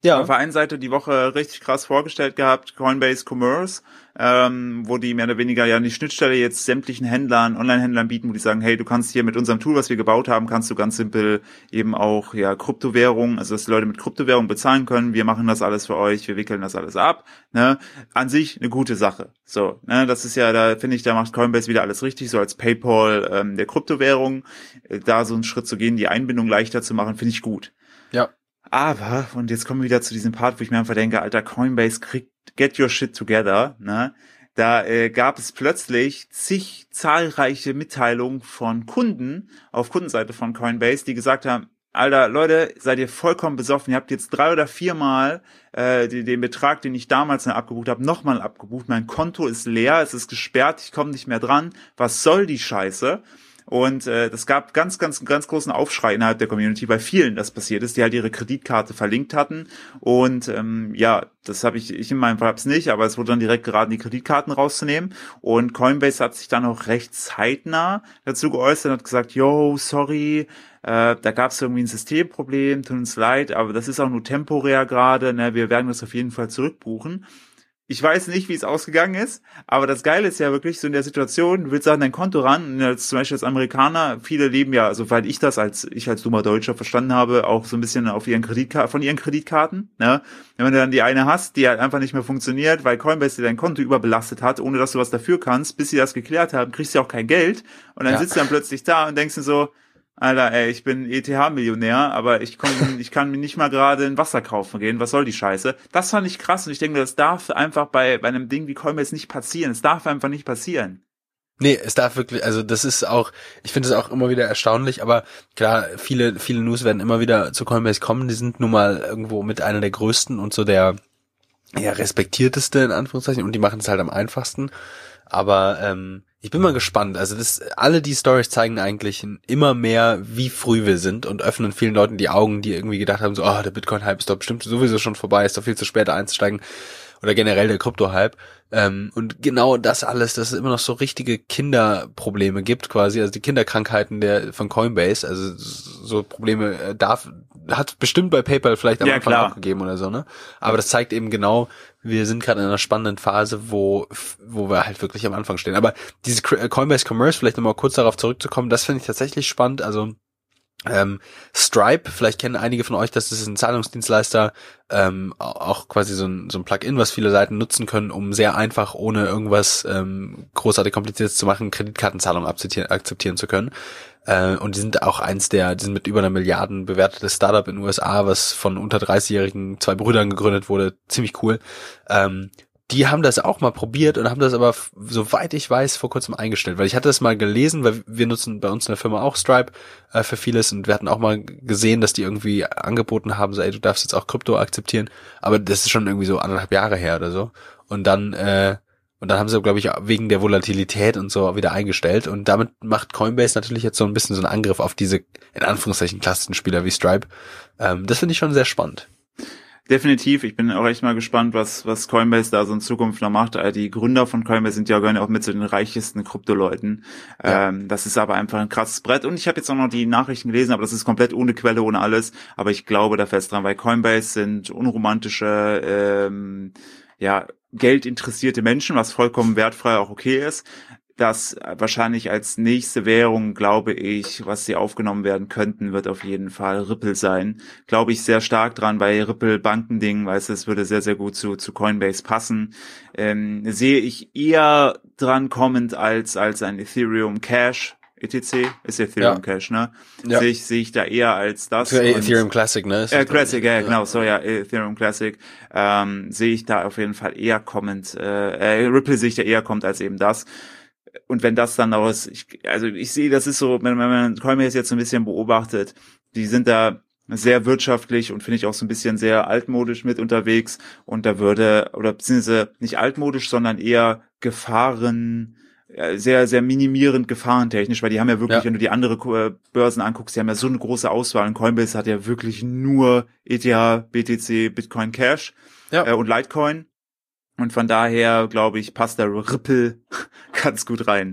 Ja. Auf der einen Seite die Woche richtig krass vorgestellt gehabt, Coinbase Commerce, ähm, wo die mehr oder weniger ja die Schnittstelle jetzt sämtlichen Händlern, Online-Händlern bieten, wo die sagen, hey, du kannst hier mit unserem Tool, was wir gebaut haben, kannst du ganz simpel eben auch ja Kryptowährungen, also dass die Leute mit Kryptowährungen bezahlen können, wir machen das alles für euch, wir wickeln das alles ab, ne? An sich eine gute Sache. So, ne, das ist ja, da finde ich, da macht Coinbase wieder alles richtig, so als PayPal ähm, der Kryptowährung, äh, da so einen Schritt zu gehen, die Einbindung leichter zu machen, finde ich gut. Ja. Aber, und jetzt kommen wir wieder zu diesem Part, wo ich mir einfach denke, Alter, Coinbase kriegt, get your shit together, ne? Da äh, gab es plötzlich zig zahlreiche Mitteilungen von Kunden auf Kundenseite von Coinbase, die gesagt haben, Alter, Leute, seid ihr vollkommen besoffen, ihr habt jetzt drei oder viermal äh, den, den Betrag, den ich damals noch abgebucht habe, nochmal abgebucht, mein Konto ist leer, es ist gesperrt, ich komme nicht mehr dran, was soll die Scheiße? Und äh, das gab ganz, ganz, ganz großen Aufschrei innerhalb der Community, bei vielen das passiert ist, die halt ihre Kreditkarte verlinkt hatten. Und ähm, ja, das habe ich, ich in meinem Fall hab's nicht, aber es wurde dann direkt geraten, die Kreditkarten rauszunehmen. Und Coinbase hat sich dann auch recht zeitnah dazu geäußert und hat gesagt, yo, sorry, äh, da gab's irgendwie ein Systemproblem, tut uns leid, aber das ist auch nur temporär gerade, ne, wir werden das auf jeden Fall zurückbuchen. Ich weiß nicht, wie es ausgegangen ist, aber das Geile ist ja wirklich so in der Situation, du willst an dein Konto ran, und als, zum Beispiel als Amerikaner, viele leben ja, soweit ich das als, ich als dummer Deutscher verstanden habe, auch so ein bisschen auf ihren Kreditkarten, von ihren Kreditkarten, ne? Wenn du dann die eine hast, die halt einfach nicht mehr funktioniert, weil Coinbase dir dein Konto überbelastet hat, ohne dass du was dafür kannst, bis sie das geklärt haben, kriegst du ja auch kein Geld, und dann ja. sitzt du dann plötzlich da und denkst dir so, Alter, ey, ich bin E T H-Millionär, aber ich, komm, ich kann mir nicht mal gerade ein Wasser kaufen gehen. Was soll die Scheiße? Das fand ich krass und ich denke, das darf einfach bei, bei einem Ding wie Coinbase nicht passieren. Es darf einfach nicht passieren. Nee, es darf wirklich, also das ist auch, ich finde es auch immer wieder erstaunlich, aber klar, viele, viele News werden immer wieder zu Coinbase kommen. Die sind nun mal irgendwo mit einer der größten und so der ja, respektierteste in Anführungszeichen und die machen es halt am einfachsten. Aber ähm, ich bin mal gespannt. Also das, alle die Stories zeigen eigentlich immer mehr, wie früh wir sind und öffnen vielen Leuten die Augen, die irgendwie gedacht haben, so, oh, der Bitcoin-Hype ist doch bestimmt sowieso schon vorbei, ist doch viel zu spät einzusteigen. Oder generell der Krypto-Hype. Ähm, und genau das alles, dass es immer noch so richtige Kinderprobleme gibt quasi, also die Kinderkrankheiten der von Coinbase, also so Probleme äh, darf hat bestimmt bei PayPal vielleicht am ja, Anfang klar. auch gegeben oder so, ne? Aber das zeigt eben genau, wir sind gerade in einer spannenden Phase, wo wo wir halt wirklich am Anfang stehen. Aber diese Coinbase Commerce, vielleicht nochmal kurz darauf zurückzukommen, das finde ich tatsächlich spannend, also Ähm, Stripe, vielleicht kennen einige von euch, das ist ein Zahlungsdienstleister, ähm, auch quasi so ein, so ein Plugin, was viele Seiten nutzen können, um sehr einfach, ohne irgendwas ähm, großartig Kompliziertes zu machen, Kreditkartenzahlungen akzeptieren, akzeptieren zu können. Äh, und die sind auch eins der, die sind mit über einer Milliarden bewertetes Startup in den U S A, was von unter dreißigjährigen zwei Brüdern gegründet wurde, ziemlich cool. Ähm, Die haben das auch mal probiert und haben das aber, soweit ich weiß, vor kurzem eingestellt. Weil ich hatte das mal gelesen, weil wir nutzen bei uns in der Firma auch Stripe äh, für vieles und wir hatten auch mal gesehen, dass die irgendwie angeboten haben, so ey, du darfst jetzt auch Krypto akzeptieren. Aber das ist schon irgendwie so anderthalb Jahre her oder so. Und dann, äh, und dann haben sie, glaube ich, wegen der Volatilität und so wieder eingestellt. Und damit macht Coinbase natürlich jetzt so ein bisschen so einen Angriff auf diese, in Anführungszeichen, klassischen Spieler wie Stripe. Ähm, das finde ich schon sehr spannend. Definitiv, ich bin auch echt mal gespannt, was was Coinbase da so in Zukunft noch macht. Die Gründer von Coinbase sind ja gehören auch mit zu den reichsten Kryptoleuten. Ja. Ähm, das ist aber einfach ein krasses Brett. Und ich habe jetzt auch noch die Nachrichten gelesen, aber das ist komplett ohne Quelle, ohne alles. Aber ich glaube da fest dran, weil Coinbase sind unromantische, ähm, ja, geldinteressierte Menschen, was vollkommen wertfrei auch okay ist. Das wahrscheinlich als nächste Währung, glaube ich, was sie aufgenommen werden könnten, wird auf jeden Fall Ripple sein. Glaube ich sehr stark dran, bei Ripple Bankending, weißt du, es würde sehr, sehr gut zu, zu Coinbase passen. Ähm, sehe ich eher dran kommend als, als ein Ethereum Cash. E T C ist Ethereum ja. Cash, ne? Ja. Sehe ich, sehe ich da eher als das. Für Ethereum Classic, ne? Äh, Classic, ja, genau, so ja, Ethereum Classic. Ähm, sehe ich da auf jeden Fall eher kommend, äh, äh Ripple sehe ich da eher kommt als eben das. Und wenn das dann aus, ich, also ich sehe, das ist so, wenn, wenn man Coinbase jetzt so ein bisschen beobachtet, die sind da sehr wirtschaftlich und finde ich auch so ein bisschen sehr altmodisch mit unterwegs und da würde, oder beziehungsweise nicht altmodisch, sondern eher Gefahren, sehr, sehr minimierend gefahrentechnisch, weil die haben ja wirklich, ja. wenn du die andere Börsen anguckst, die haben ja so eine große Auswahl und Coinbase hat ja wirklich nur E T H, B T C, Bitcoin Cash ja. äh, und Litecoin. Und von daher, glaube ich, passt der Ripple ganz gut rein.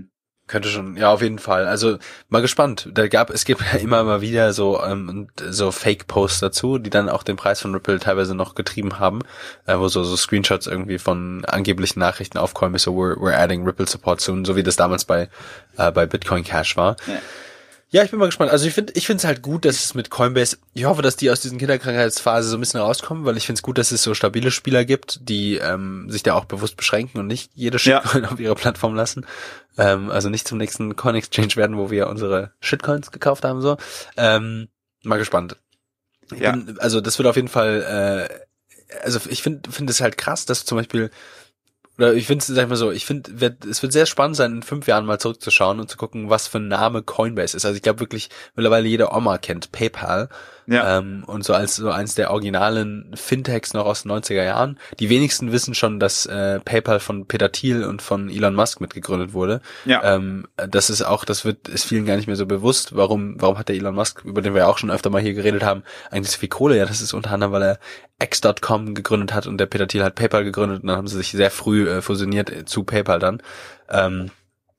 Könnte schon, ja, auf jeden Fall. Also mal gespannt. Da gab es gibt ja immer mal wieder so ähm, so Fake-Posts dazu, die dann auch den Preis von Ripple teilweise noch getrieben haben, äh, wo so so Screenshots irgendwie von angeblichen Nachrichten aufkommen, so we're, we're adding Ripple Support soon, so wie das damals bei äh, bei Bitcoin Cash war. Ja. Ja, ich bin mal gespannt. Also ich finde, ich finde es halt gut, dass es mit Coinbase, ich hoffe, dass die aus diesen Kinderkrankheitsphase so ein bisschen rauskommen, weil ich finde es gut, dass es so stabile Spieler gibt, die ähm, sich da auch bewusst beschränken und nicht jede Shitcoin ja. auf ihrer Plattform lassen. Ähm, also nicht zum nächsten Coin Exchange werden, wo wir unsere Shitcoins gekauft haben, so. Ähm, mal gespannt. Ich ja. bin, also das wird auf jeden Fall, äh, also ich finde, finde es halt krass, dass zum Beispiel Oder ich finde es, sag ich mal so, ich finde, es wird sehr spannend sein, in fünf Jahren mal zurückzuschauen und zu gucken, was für ein Name Coinbase ist. Also ich glaube wirklich, mittlerweile jede Oma kennt PayPal. Ja. Ähm, und so als so eins der originalen Fintechs noch aus den neunziger Jahren. Die wenigsten wissen schon, dass äh, PayPal von Peter Thiel und von Elon Musk mitgegründet wurde. Ja. Ähm, das ist auch, das wird, ist vielen gar nicht mehr so bewusst. Warum, warum hat der Elon Musk, über den wir ja auch schon öfter mal hier geredet haben, eigentlich so viel Kohle? Ja, das ist unter anderem, weil er X Punkt com gegründet hat und der Peter Thiel hat PayPal gegründet und dann haben sie sich sehr früh äh, fusioniert äh, zu PayPal dann. Ähm,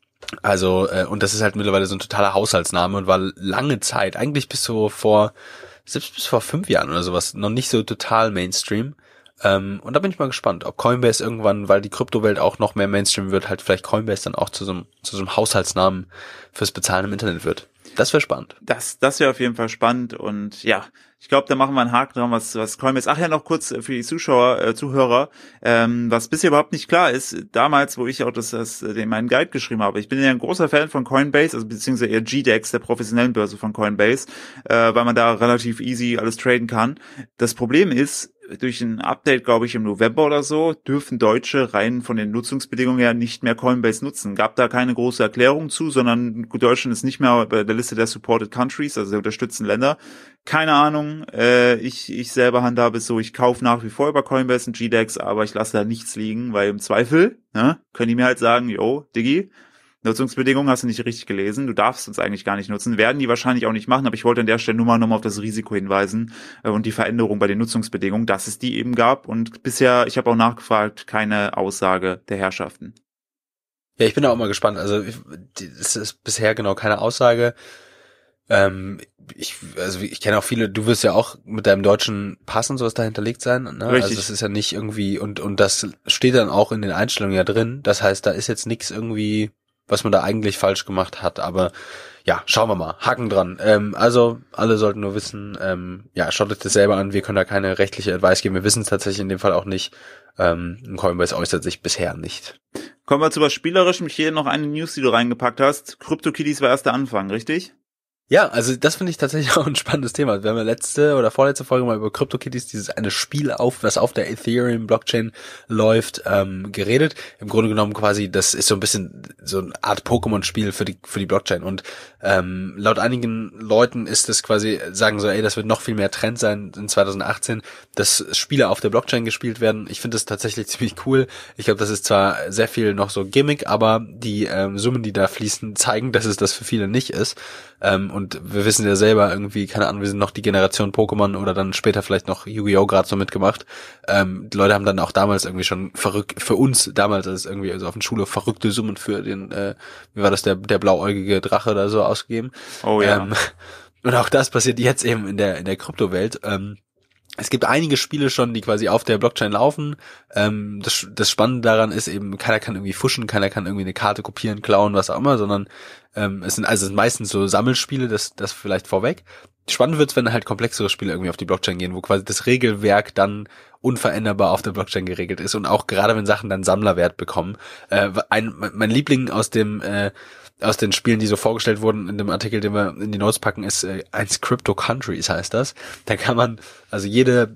also, äh, und das ist halt mittlerweile so ein totaler Haushaltsname und war lange Zeit, eigentlich bis so vor selbst bis vor fünf Jahren oder sowas, noch nicht so total Mainstream. Ähm, und da bin ich mal gespannt, ob Coinbase irgendwann, weil die Kryptowelt auch noch mehr Mainstream wird, halt vielleicht Coinbase dann auch zu so einem, zu so einem Haushaltsnamen fürs Bezahlen im Internet wird. Das wäre spannend. Das, das wäre auf jeden Fall spannend und ja, ich glaube, da machen wir einen Haken dran, was, was Coinbase. Ach ja, noch kurz für die Zuschauer, äh, Zuhörer, ähm, was bisher überhaupt nicht klar ist, damals, wo ich auch das, das, den meinen Guide geschrieben habe. Ich bin ja ein großer Fan von Coinbase, also beziehungsweise eher G DEX, der professionellen Börse von Coinbase, äh, weil man da relativ easy alles traden kann. Das Problem ist, durch ein Update, glaube ich, im November oder so, dürfen Deutsche rein von den Nutzungsbedingungen her nicht mehr Coinbase nutzen. Gab da keine große Erklärung zu, sondern Deutschland ist nicht mehr bei der Liste der Supported Countries, also der unterstützten Länder. Keine Ahnung, äh, ich ich selber handhabe es so, ich kaufe nach wie vor über Coinbase und G DEX, aber ich lasse da nichts liegen, weil im Zweifel, ne, können die mir halt sagen, yo, Diggi, Nutzungsbedingungen hast du nicht richtig gelesen, du darfst uns eigentlich gar nicht nutzen, werden die wahrscheinlich auch nicht machen, aber ich wollte an der Stelle nur mal nochmal auf das Risiko hinweisen äh, und die Veränderung bei den Nutzungsbedingungen, dass es die eben gab und bisher, ich habe auch nachgefragt, keine Aussage der Herrschaften. Ja, ich bin da auch mal gespannt, also es ist bisher genau keine Aussage. Ähm, ich, also ich kenne auch viele, du wirst ja auch mit deinem deutschen Pass und sowas da hinterlegt sein, ne? Richtig. Also das ist ja nicht irgendwie, und und das steht dann auch in den Einstellungen ja drin, das heißt, da ist jetzt nichts irgendwie, was man da eigentlich falsch gemacht hat, aber ja, schauen wir mal, Haken dran. Ähm, also alle sollten nur wissen, ähm, ja, schaut euch das selber an, wir können da keine rechtliche Advice geben, wir wissen es tatsächlich in dem Fall auch nicht, ähm, Coinbase äußert sich bisher nicht. Kommen wir zu was Spielerischem, hier noch eine News, die du reingepackt hast, CryptoKitties war erst der Anfang, richtig? Ja, also das finde ich tatsächlich auch ein spannendes Thema. Wir haben ja letzte oder vorletzte Folge mal über CryptoKitties, dieses eine Spiel auf, was auf der Ethereum-Blockchain läuft, ähm, geredet. Im Grunde genommen quasi, das ist so ein bisschen so eine Art Pokémon-Spiel für die für die Blockchain. Und ähm, laut einigen Leuten ist das quasi, sagen so, ey, das wird noch viel mehr Trend sein in zwanzig achtzehn, dass Spiele auf der Blockchain gespielt werden. Ich finde das tatsächlich ziemlich cool. Ich glaube, das ist zwar sehr viel noch so Gimmick, aber die ähm, Summen, die da fließen, zeigen, dass es das für viele nicht ist. Ähm, und wir wissen ja selber irgendwie, keine Ahnung, wir sind noch die Generation Pokémon oder dann später vielleicht noch Yu-Gi-Oh! Gerade so mitgemacht. Ähm, die Leute haben dann auch damals irgendwie schon verrückt, für uns damals als irgendwie also auf der Schule verrückte Summen für den, äh, wie war das, der der blauäugige Drache oder so ausgegeben. Oh ja. Ähm, und auch das passiert jetzt eben in der in der Kryptowelt. Ähm, Es gibt einige Spiele schon, die quasi auf der Blockchain laufen. Ähm, das, das Spannende daran ist eben, keiner kann irgendwie fuschen, keiner kann irgendwie eine Karte kopieren, klauen, was auch immer, sondern ähm, es sind also es sind meistens so Sammelspiele, das das vielleicht vorweg. Spannend wird's, wenn halt komplexere Spiele irgendwie auf die Blockchain gehen, wo quasi das Regelwerk dann unveränderbar auf der Blockchain geregelt ist und auch gerade wenn Sachen dann Sammlerwert bekommen. Äh, ein, mein Liebling aus dem äh, aus den Spielen, die so vorgestellt wurden in dem Artikel, den wir in die Notes packen, ist äh, eins Crypto Countries heißt das. Da kann man, also jede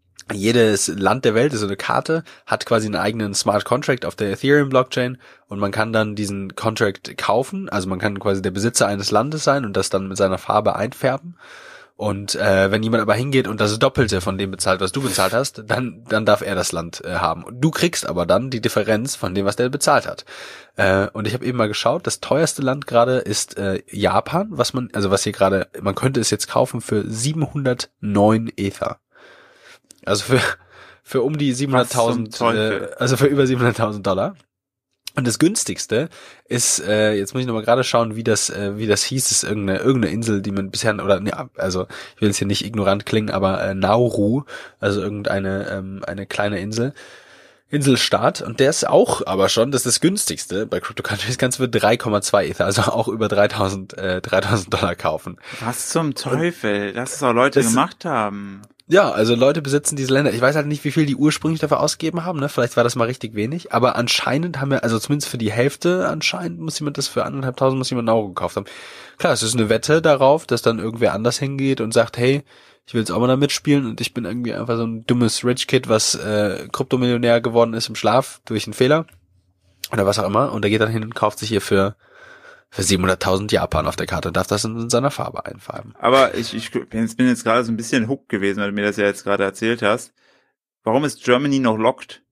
jedes Land der Welt ist so eine Karte, hat quasi einen eigenen Smart Contract auf der Ethereum Blockchain und man kann dann diesen Contract kaufen, also man kann quasi der Besitzer eines Landes sein und das dann mit seiner Farbe einfärben. Und äh, wenn jemand aber hingeht und das Doppelte von dem bezahlt, was du bezahlt hast, dann dann darf er das Land äh, haben. Und du kriegst aber dann die Differenz von dem, was der bezahlt hat. Äh, und ich habe eben mal geschaut, das teuerste Land gerade ist äh, Japan, was man, also was hier gerade, man könnte es jetzt kaufen für siebenhundertneun Ether. Also für für um die siebenhunderttausend, äh, also für über siebenhunderttausend Dollar. Und das günstigste ist, äh, jetzt muss ich nochmal gerade schauen, wie das, äh, wie das hieß, ist irgendeine, irgendeine Insel, die man bisher, oder, ne, also, ich will jetzt hier nicht ignorant klingen, aber äh, Nauru, also irgendeine, ähm, eine kleine Insel, Inselstaat, und der ist auch aber schon, das ist das günstigste bei CryptoCountries, kannst du für drei Komma zwei Ether, also auch über dreitausend, äh, dreitausend Dollar kaufen. Was zum Teufel, dass es auch Leute das gemacht haben. Ja, also Leute besitzen diese Länder. Ich weiß halt nicht, wie viel die ursprünglich dafür ausgegeben haben, ne? Vielleicht war das mal richtig wenig, aber anscheinend haben wir, also zumindest für die Hälfte anscheinend muss jemand das für anderthalbtausend muss jemand einen Euro gekauft haben. Klar, es ist eine Wette darauf, dass dann irgendwer anders hingeht und sagt, hey, ich will jetzt auch mal da mitspielen und ich bin irgendwie einfach so ein dummes Rich Kid, was äh, Kryptomillionär geworden ist im Schlaf durch einen Fehler oder was auch immer, und der geht dann hin und kauft sich hier für für siebenhunderttausend Japan auf der Karte und darf das in seiner Farbe einfarben. Aber ich, ich bin jetzt, bin jetzt gerade so ein bisschen hooked gewesen, weil du mir das ja jetzt gerade erzählt hast. Warum ist Germany noch locked?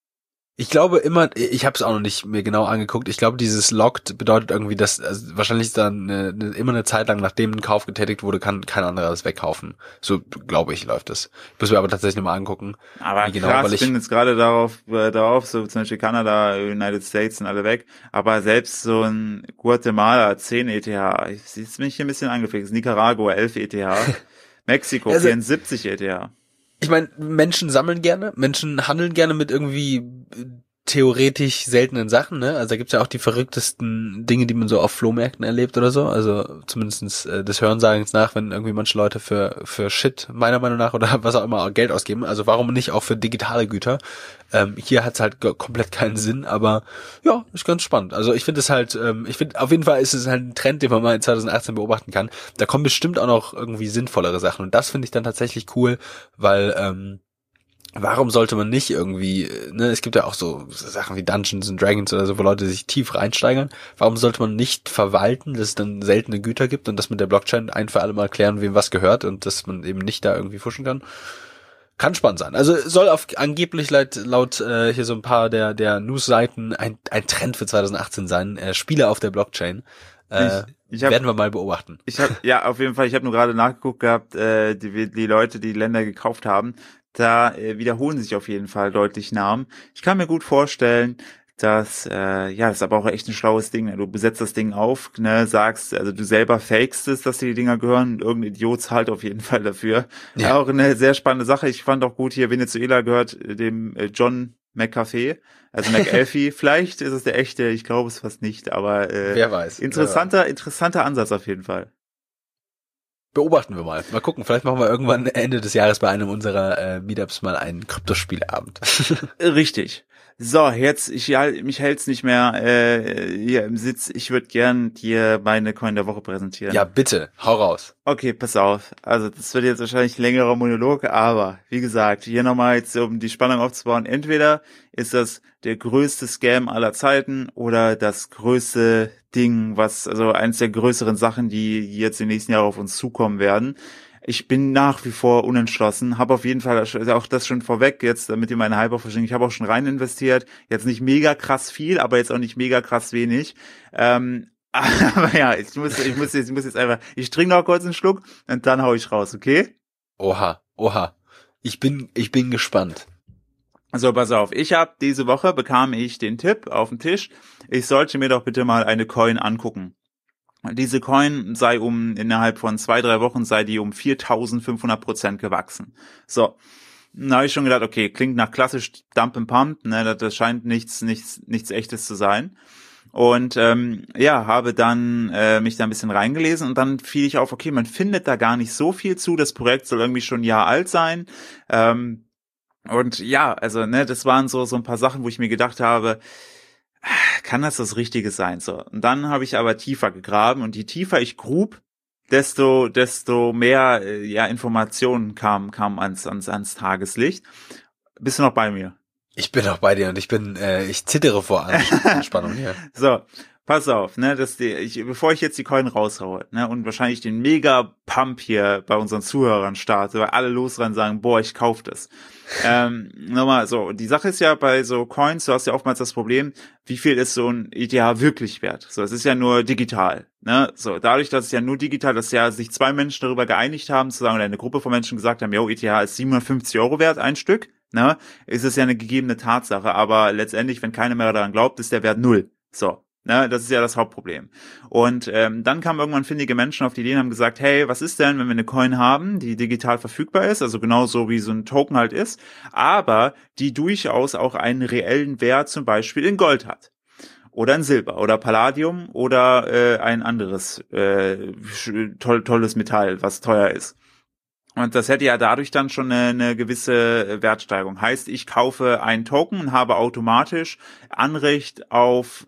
Ich glaube immer, ich habe es auch noch nicht mir genau angeguckt, ich glaube, dieses Locked bedeutet irgendwie, dass also wahrscheinlich ist dann eine, eine, immer eine Zeit lang, nachdem ein Kauf getätigt wurde, kann kein anderer das wegkaufen. So, glaube ich, läuft das. Ich muss mir aber tatsächlich nochmal angucken. Aber genau, krass, weil ich ich bin jetzt gerade darauf, äh, darauf, so zum Beispiel Kanada, United States sind alle weg, aber selbst so ein Guatemala, zehn E T H, ich jetzt bin ich hier ein bisschen angefixt, Nicaragua, elf E T H, Mexiko, also, vierundsiebzig E T H. Ich meine, Menschen sammeln gerne, Menschen handeln gerne mit irgendwie theoretisch seltenen Sachen, ne? Also da gibt's ja auch die verrücktesten Dinge, die man so auf Flohmärkten erlebt oder so. Also zumindestens äh, des Hörensagens nach, wenn irgendwie manche Leute für für Shit, meiner Meinung nach, oder was auch immer, Geld ausgeben. Also warum nicht auch für digitale Güter? Ähm, hier hat's halt g- komplett keinen Sinn, aber ja, ist ganz spannend. Also ich finde es halt, ähm, ich finde, auf jeden Fall ist es halt ein Trend, den man mal in zwanzig achtzehn beobachten kann. Da kommen bestimmt auch noch irgendwie sinnvollere Sachen. Und das finde ich dann tatsächlich cool, weil ähm, warum sollte man nicht irgendwie, ne, es gibt ja auch so Sachen wie Dungeons and Dragons oder so, wo Leute sich tief reinsteigern. Warum sollte man nicht verwalten, dass es dann seltene Güter gibt und das mit der Blockchain ein für alle Mal klären, wem was gehört und dass man eben nicht da irgendwie fuschen kann? Kann spannend sein. Also soll auf angeblich laut, laut äh, hier so ein paar der der News-Seiten ein, ein Trend für zwanzig achtzehn sein. Äh, Spiele auf der Blockchain. Äh, ich, ich hab, werden wir mal beobachten. Ich hab, ja, auf jeden Fall. Ich habe nur gerade nachgeguckt gehabt, äh, die, die Leute, die Länder gekauft haben, da äh, wiederholen sich auf jeden Fall deutlich Namen. Ich kann mir gut vorstellen, dass, äh, ja, das ist aber auch echt ein schlaues Ding. Ne? Du besetzt das Ding auf, ne, sagst, also du selber fakest es, dass dir die Dinger gehören. Irgendein Idiot zahlt auf jeden Fall dafür. Ja. Auch eine sehr spannende Sache. Ich fand auch gut, hier Venezuela gehört dem äh, John McAfee, also McAfee. Vielleicht ist es der echte, ich glaube es fast nicht, aber äh, wer weiß. Interessanter, wer weiß. interessanter Ansatz auf jeden Fall. Beobachten wir mal. Mal gucken, vielleicht machen wir irgendwann Ende des Jahres bei einem unserer äh, Meetups mal einen Kryptospielabend. Richtig. So, jetzt, ich mich hält's nicht mehr äh, hier im Sitz. Ich würde gern dir meine Coin der Woche präsentieren. Ja, bitte, hau raus. Okay, pass auf. Also das wird jetzt wahrscheinlich ein längerer Monolog, aber wie gesagt, hier nochmal jetzt, um die Spannung aufzubauen. Entweder ist das der größte Scam aller Zeiten oder das größte Ding, was, also eines der größeren Sachen, die jetzt in den nächsten Jahren auf uns zukommen werden. Ich bin nach wie vor unentschlossen, habe auf jeden Fall auch das schon vorweg, jetzt damit ihr meine Hype auch verstehen, ich habe auch schon rein investiert, jetzt nicht mega krass viel, aber jetzt auch nicht mega krass wenig. Ähm, aber ja, ich muss, ich muss jetzt, ich muss jetzt einfach, ich trinke noch kurz einen Schluck und dann hau ich raus, okay? Oha, oha. Ich bin, ich bin gespannt. So, pass auf, ich habe diese Woche bekam ich den Tipp auf den Tisch, ich sollte mir doch bitte mal eine Coin angucken. Diese Coin sei um, innerhalb von zwei, drei Wochen sei die um viertausendfünfhundert Prozent gewachsen. So. Da habe ich schon gedacht, okay, klingt nach klassisch Dump and Pump, ne, das scheint nichts, nichts, nichts Echtes zu sein. Und, ähm, ja, habe dann, äh, mich da ein bisschen reingelesen und dann fiel ich auf, okay, man findet da gar nicht so viel zu, das Projekt soll irgendwie schon ein Jahr alt sein, ähm, und ja, also, ne, das waren so, so ein paar Sachen, wo ich mir gedacht habe, kann das das Richtige sein? So. Und dann habe ich aber tiefer gegraben und je tiefer ich grub, desto, desto mehr, äh, ja, Informationen kamen, kamen ans, ans, ans Tageslicht. Bist du noch bei mir? Ich bin noch bei dir und ich bin, äh, ich zittere vor Anspannung hier. So. Pass auf, ne, dass die, ich, bevor ich jetzt die Coin raushaue, ne, und wahrscheinlich den Mega-Pump hier bei unseren Zuhörern starte, weil alle losrennen sagen, boah, ich kauf das. ähm, nochmal so, die Sache ist ja bei so Coins, du hast ja oftmals das Problem, wie viel ist so ein E T H wirklich wert? So, es ist ja nur digital, ne, so, dadurch, dass es ja nur digital, dass ja sich zwei Menschen darüber geeinigt haben, zu sagen, oder eine Gruppe von Menschen gesagt haben, yo, E T H ist siebenhundertfünfzig Euro wert, ein Stück, ne, ist es ja eine gegebene Tatsache, aber letztendlich, wenn keiner mehr daran glaubt, ist der Wert null. So. Ne, das ist ja das Hauptproblem. Und ähm, dann kamen irgendwann findige Menschen auf die Idee und haben gesagt, hey, was ist denn, wenn wir eine Coin haben, die digital verfügbar ist, also genauso wie so ein Token halt ist, aber die durchaus auch einen reellen Wert zum Beispiel in Gold hat. Oder in Silber oder Palladium oder äh, ein anderes äh, toll, tolles Metall, was teuer ist. Und das hätte ja dadurch dann schon eine, eine gewisse Wertsteigerung. Heißt, ich kaufe einen Token und habe automatisch Anrecht auf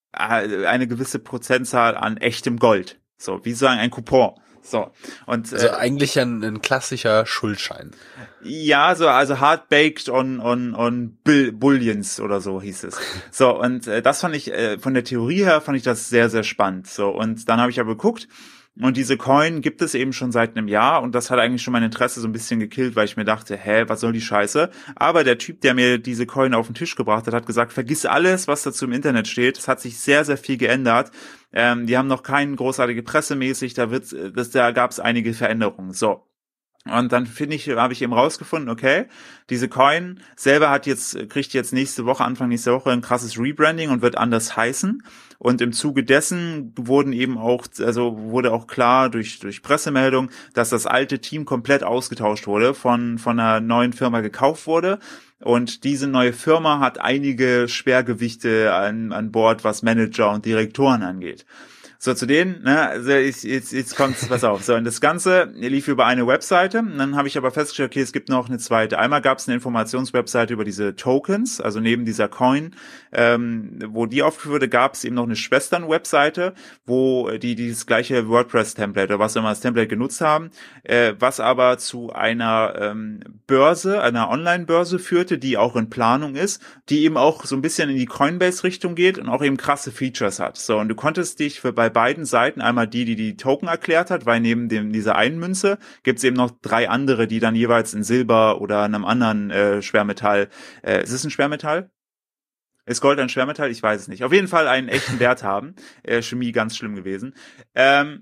eine gewisse Prozentzahl an echtem Gold. So, wie sagen ein Coupon. So. Und, also äh, eigentlich ein, ein klassischer Schuldschein. Ja, so, also hard baked on, on, on Bullions oder so hieß es. So, und äh, das fand ich, äh, von der Theorie her fand ich das sehr, sehr spannend. So, und dann habe ich aber geguckt, und diese Coin gibt es eben schon seit einem Jahr und das hat eigentlich schon mein Interesse so ein bisschen gekillt, weil ich mir dachte, hä, was soll die Scheiße? Aber der Typ, der mir diese Coin auf den Tisch gebracht hat, hat gesagt, vergiss alles, was dazu im Internet steht. Es hat sich sehr, sehr viel geändert. Ähm, die haben noch keinen großartige Pressemäßig, da wird, das, da gab es einige Veränderungen. So. Und dann finde ich, habe ich eben rausgefunden, okay, diese Coin selber hat jetzt, kriegt jetzt nächste Woche, Anfang nächster Woche ein krasses Rebranding und wird anders heißen. Und im Zuge dessen wurden eben auch, also wurde auch klar durch, durch Pressemeldung, dass das alte Team komplett ausgetauscht wurde, von, von einer neuen Firma gekauft wurde. Und diese neue Firma hat einige Schwergewichte an, an Bord, was Manager und Direktoren angeht. So, zu denen, ne, also ich, jetzt, jetzt kommt's, pass auf. So, und das Ganze lief über eine Webseite. Und dann habe ich aber festgestellt, okay, es gibt noch eine zweite. Einmal gab es eine Informationswebseite über diese Tokens, also neben dieser Coin, ähm, wo die aufgeführt wurde, gab es eben noch eine Schwestern-Webseite, wo die dieses gleiche WordPress-Template oder was immer das Template genutzt haben, äh, was aber zu einer ähm, Börse, einer Online-Börse führte, die auch in Planung ist, die eben auch so ein bisschen in die Coinbase-Richtung geht und auch eben krasse Features hat. So, und du konntest dich für bei beiden Seiten, einmal die, die die Token erklärt hat, weil neben dem dieser einen Münze gibt es eben noch drei andere, die dann jeweils in Silber oder einem anderen äh, Schwermetall, äh, ist es ein Schwermetall? Ist Gold ein Schwermetall? Ich weiß es nicht. Auf jeden Fall einen echten Wert haben. Äh, Chemie ganz schlimm gewesen. Ähm,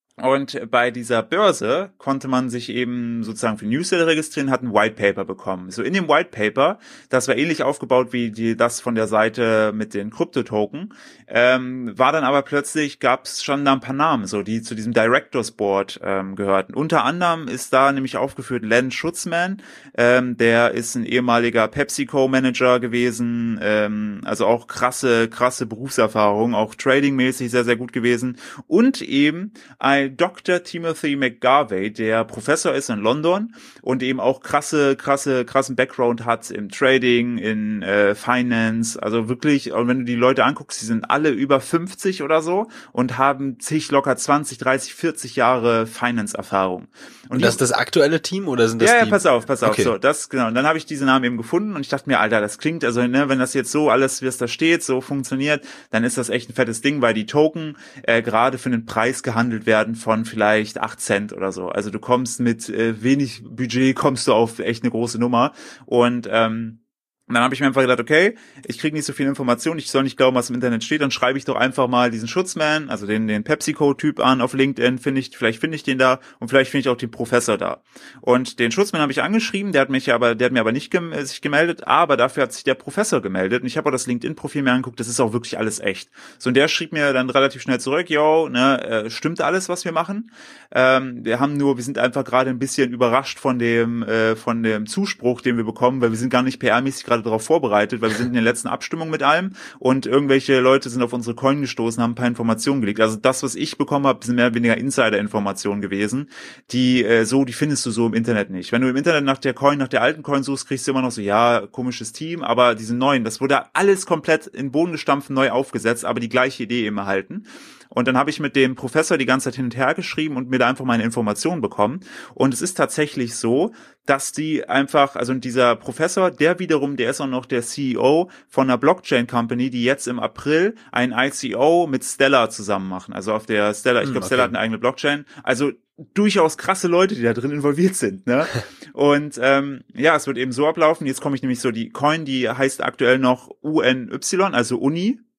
Und bei dieser Börse konnte man sich eben sozusagen für Newsletter registrieren, hat ein White Paper bekommen. So in dem White Paper, das war ähnlich aufgebaut wie die das von der Seite mit den Kryptotoken, ähm, war dann aber plötzlich, gab es schon da ein paar Namen, so die zu diesem Directors Board ähm, gehörten. Unter anderem ist da nämlich aufgeführt Len Schutzman, ähm, der ist ein ehemaliger PepsiCo-Manager gewesen, ähm, also auch krasse, krasse Berufserfahrung, auch tradingmäßig sehr, sehr gut gewesen. Und eben ein Doktor Timothy McGarvey, der Professor ist in London und eben auch krasse, krasse, krassen Background hat im Trading, in äh, Finance, also wirklich, und wenn du die Leute anguckst, die sind alle über fünfzig oder so und haben zig, locker zwanzig, dreißig, vierzig Jahre Finance-Erfahrung. Und, und das ist das aktuelle Team oder sind das ja, die? Ja, pass auf, pass auf, okay. so, das, genau, und dann habe ich diese Namen eben gefunden und ich dachte mir, Alter, das klingt, also, ne, wenn das jetzt so alles, wie es da steht, so funktioniert, dann ist das echt ein fettes Ding, weil die Token äh, gerade für einen Preis gehandelt werden von vielleicht acht Cent oder so. Also du kommst mit äh, wenig Budget, kommst du auf echt eine große Nummer. Und ähm, dann habe ich mir einfach gedacht, okay, ich kriege nicht so viel Information, ich soll nicht glauben, was im Internet steht, dann schreibe ich doch einfach mal diesen Schutzman, also den den PepsiCo-Typ an auf LinkedIn, finde ich, vielleicht finde ich den da und vielleicht finde ich auch den Professor da. Und den Schutzman habe ich angeschrieben, der hat mich aber, der hat mir aber nicht gem- sich gemeldet, aber dafür hat sich der Professor gemeldet und ich habe auch das LinkedIn-Profil mir angeguckt, das ist auch wirklich alles echt. So, und der schrieb mir dann relativ schnell zurück, yo, ne, äh, stimmt alles, was wir machen. Ähm, wir haben nur, wir sind einfach gerade ein bisschen überrascht von dem äh, von dem Zuspruch, den wir bekommen, weil wir sind gar nicht P R-mäßig gerade darauf vorbereitet, weil wir sind in der letzten Abstimmung mit allem und irgendwelche Leute sind auf unsere Coin gestoßen, haben ein paar Informationen gelegt. Also das, was ich bekommen habe, sind mehr oder weniger Insider-Informationen gewesen, die äh, so, die findest du so im Internet nicht. Wenn du im Internet nach der Coin, nach der alten Coin suchst, kriegst du immer noch so, ja, komisches Team, aber diese neuen, das wurde alles komplett in den Boden gestampft, neu aufgesetzt, aber die gleiche Idee eben erhalten. Und dann habe ich mit dem Professor die ganze Zeit hin und her geschrieben und mir da einfach meine Informationen bekommen. Und es ist tatsächlich so, dass die einfach, also dieser Professor, der wiederum, der ist auch noch der C E O von einer Blockchain-Company, die jetzt im April ein I C O mit Stellar zusammen machen. Also auf der Stellar, ich glaube, okay. Stellar hat eine eigene Blockchain. Also durchaus krasse Leute, die da drin involviert sind, ne? Und ähm, ja, es wird eben so ablaufen. Jetzt komme ich nämlich so, die Coin, die heißt aktuell noch U N Y, also Uni.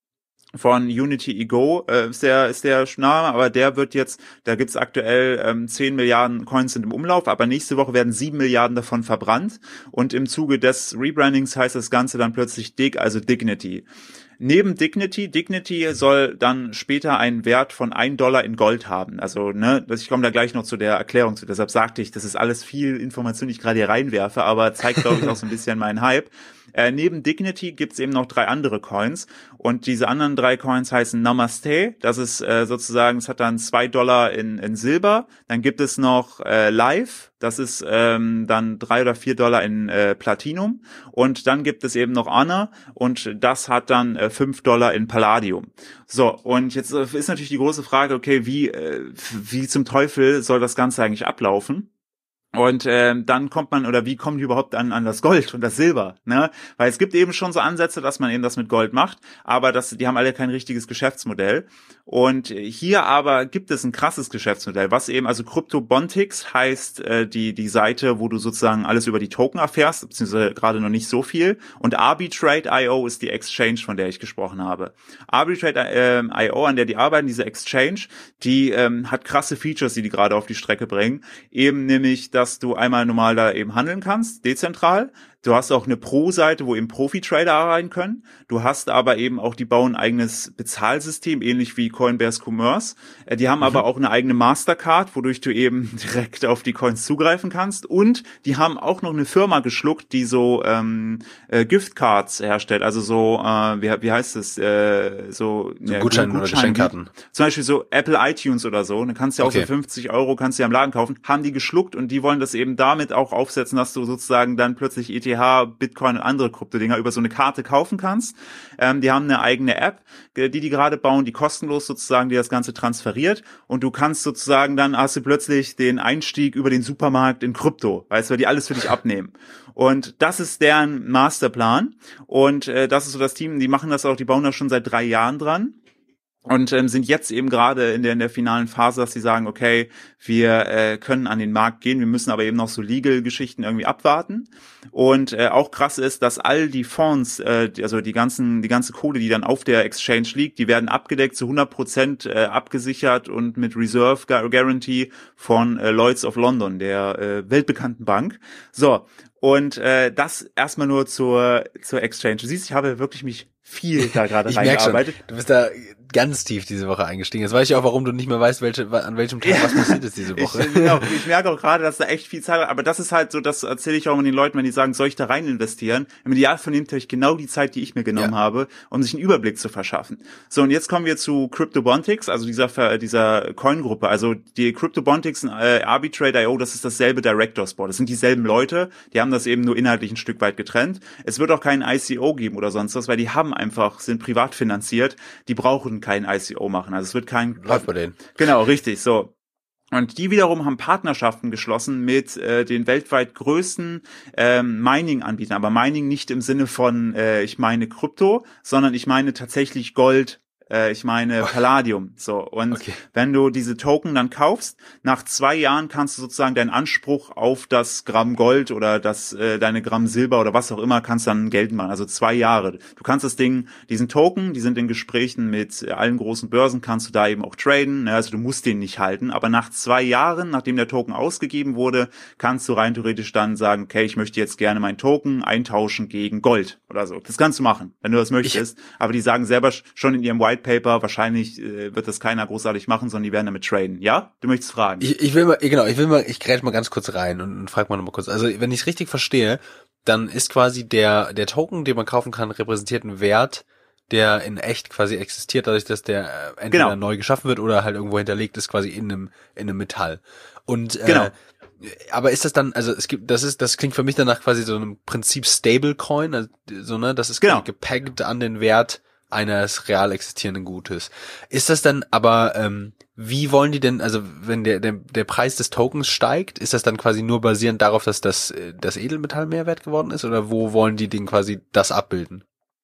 von Unity Ego äh, ist der ist der Name, aber der wird jetzt, da gibt's aktuell ähm, zehn Milliarden Coins sind im Umlauf, aber nächste Woche werden sieben Milliarden davon verbrannt und im Zuge des Rebrandings heißt das Ganze dann plötzlich Dig, also Dignity. Neben Dignity, Dignity soll dann später einen Wert von ein Dollar in Gold haben. Also, ne, ich komme da gleich noch zu der Erklärung zu. Deshalb sagte ich, das ist alles viel Information, die ich gerade hier reinwerfe, aber zeigt, glaube ich, auch so ein bisschen meinen Hype. Äh, neben Dignity gibt's eben noch drei andere Coins und diese anderen drei Coins heißen Namaste, das ist äh, sozusagen, es hat dann zwei Dollar in, in Silber, dann gibt es noch äh, Live, das ist ähm, dann drei oder vier Dollar in äh, Platinum und dann gibt es eben noch Honor und das hat dann äh, fünf Dollar in Palladium. So, und jetzt äh, ist natürlich die große Frage, okay, wie, äh, wie zum Teufel soll das Ganze eigentlich ablaufen? Und ähm, dann kommt man, oder wie kommen die überhaupt an an das Gold und das Silber, ne? Weil es gibt eben schon so Ansätze, dass man eben das mit Gold macht, aber das, die haben alle kein richtiges Geschäftsmodell. Und hier aber gibt es ein krasses Geschäftsmodell, was eben, also CryptoBontix heißt äh, die die Seite, wo du sozusagen alles über die Token erfährst, beziehungsweise gerade noch nicht so viel. Und Arbitrate Punkt io ist die Exchange, von der ich gesprochen habe. Arbitrate Punkt io, an der die arbeiten, diese Exchange, die ähm, hat krasse Features, die die gerade auf die Strecke bringen. Eben nämlich, dass du einmal normal da eben handeln kannst, dezentral. Du hast auch eine Pro-Seite, wo eben Profi-Trader rein können. Du hast aber eben auch, die bauen ein eigenes Bezahlsystem, ähnlich wie Coinbase Commerce. Die haben mhm. aber auch eine eigene Mastercard, wodurch du eben direkt auf die Coins zugreifen kannst. Und die haben auch noch eine Firma geschluckt, die so ähm, äh, Giftcards herstellt. Also so, äh, wie, wie heißt es? Äh, so so ja, Gutschein oder Geschenkkarten. Zum Beispiel so Apple iTunes oder so. Du kannst ja auch okay. so fünfzig Euro kannst du ja im Laden kaufen. Haben die geschluckt und die wollen das eben damit auch aufsetzen, dass du sozusagen dann plötzlich E T H, Bitcoin und andere Kryptodinger über so eine Karte kaufen kannst. Ähm, die haben eine eigene App, die die gerade bauen, die kostenlos sozusagen, die das Ganze transferiert und du kannst sozusagen, dann hast du plötzlich den Einstieg über den Supermarkt in Krypto, weißt du, weil die alles für dich abnehmen. Und das ist deren Masterplan und äh, das ist so das Team, die machen das auch, die bauen da schon seit drei Jahren dran. Und ähm, sind jetzt eben gerade in der in der finalen Phase, dass sie sagen, okay, wir äh, können an den Markt gehen, wir müssen aber eben noch so Legal-Geschichten irgendwie abwarten. Und äh, auch krass ist, dass all die Fonds, äh, die, also die ganzen die ganze Kohle, die dann auf der Exchange liegt, die werden abgedeckt, zu hundert Prozent äh, abgesichert und mit Reserve Guarantee von äh, Lloyds of London, der äh, weltbekannten Bank. So, und äh, das erstmal nur zur zur Exchange. Du siehst, ich habe wirklich mich viel da gerade reingearbeitet. Du bist da ganz tief diese Woche eingestiegen. Jetzt weiß ich auch, warum du nicht mehr weißt, welche, an welchem Tag was passiert ist diese Woche. Ich, genau, ich merke auch gerade, dass da echt viel Zeit, aber das ist halt so, das erzähle ich auch immer den Leuten, wenn die sagen, soll ich da rein investieren? Im Idealfall nehmt euch genau die Zeit, die ich mir genommen ja. habe, um sich einen Überblick zu verschaffen. So, und jetzt kommen wir zu CryptoBontix, also dieser dieser Coin-Gruppe. Also die CryptoBontix und äh, Arbitrate Punkt io, das ist dasselbe Directors Board. Das sind dieselben Leute, die haben das eben nur inhaltlich ein Stück weit getrennt. Es wird auch keinen I C O geben oder sonst was, weil die haben einfach, sind privat finanziert, die brauchen keinen I C O machen. Also es wird kein... Läuft bei denen. Genau, richtig, so. Und die wiederum haben Partnerschaften geschlossen mit äh, den weltweit größten ähm, Mining-Anbietern. Aber Mining nicht im Sinne von, äh, ich meine Krypto, sondern ich meine tatsächlich Gold, äh, ich meine Palladium. So, und okay. wenn du diese Token dann kaufst, nach zwei Jahren kannst du sozusagen deinen Anspruch auf das Gramm Gold oder das äh, deine Gramm Silber oder was auch immer kannst dann geltend machen. Also zwei Jahre. Du kannst das Ding, diesen Token, die sind in Gesprächen mit allen großen Börsen, kannst du da eben auch traden. Ne? Also du musst den nicht halten. Aber nach zwei Jahren, nachdem der Token ausgegeben wurde, kannst du rein theoretisch dann sagen, okay, ich möchte jetzt gerne meinen Token eintauschen gegen Gold oder so. Das kannst du machen, wenn du das möchtest. Ich Aber die sagen selber schon in ihrem White Paper, wahrscheinlich äh, wird das keiner großartig machen, sondern die werden damit traden. Ja? Du möchtest fragen. Ich, ich will mal, genau, ich will mal, ich grätsch mal ganz kurz rein und, und frag mal nochmal kurz. Also, wenn ich es richtig verstehe, dann ist quasi der, der Token, den man kaufen kann, repräsentiert einen Wert, der in echt quasi existiert, dadurch, dass der äh, entweder genau. neu geschaffen wird oder halt irgendwo hinterlegt ist, quasi in einem, in einem Metall. Und, äh, genau. Aber ist das dann, also es gibt, das ist, das klingt für mich danach quasi so einem Prinzip Stablecoin, also, so, ne, das ist genau. gepeggt an den Wert eines real existierenden Gutes. Ist das dann aber, ähm, wie wollen die denn, also wenn der, der der Preis des Tokens steigt, ist das dann quasi nur basierend darauf, dass das das Edelmetall mehr wert geworden ist, oder wo wollen die Ding quasi das abbilden?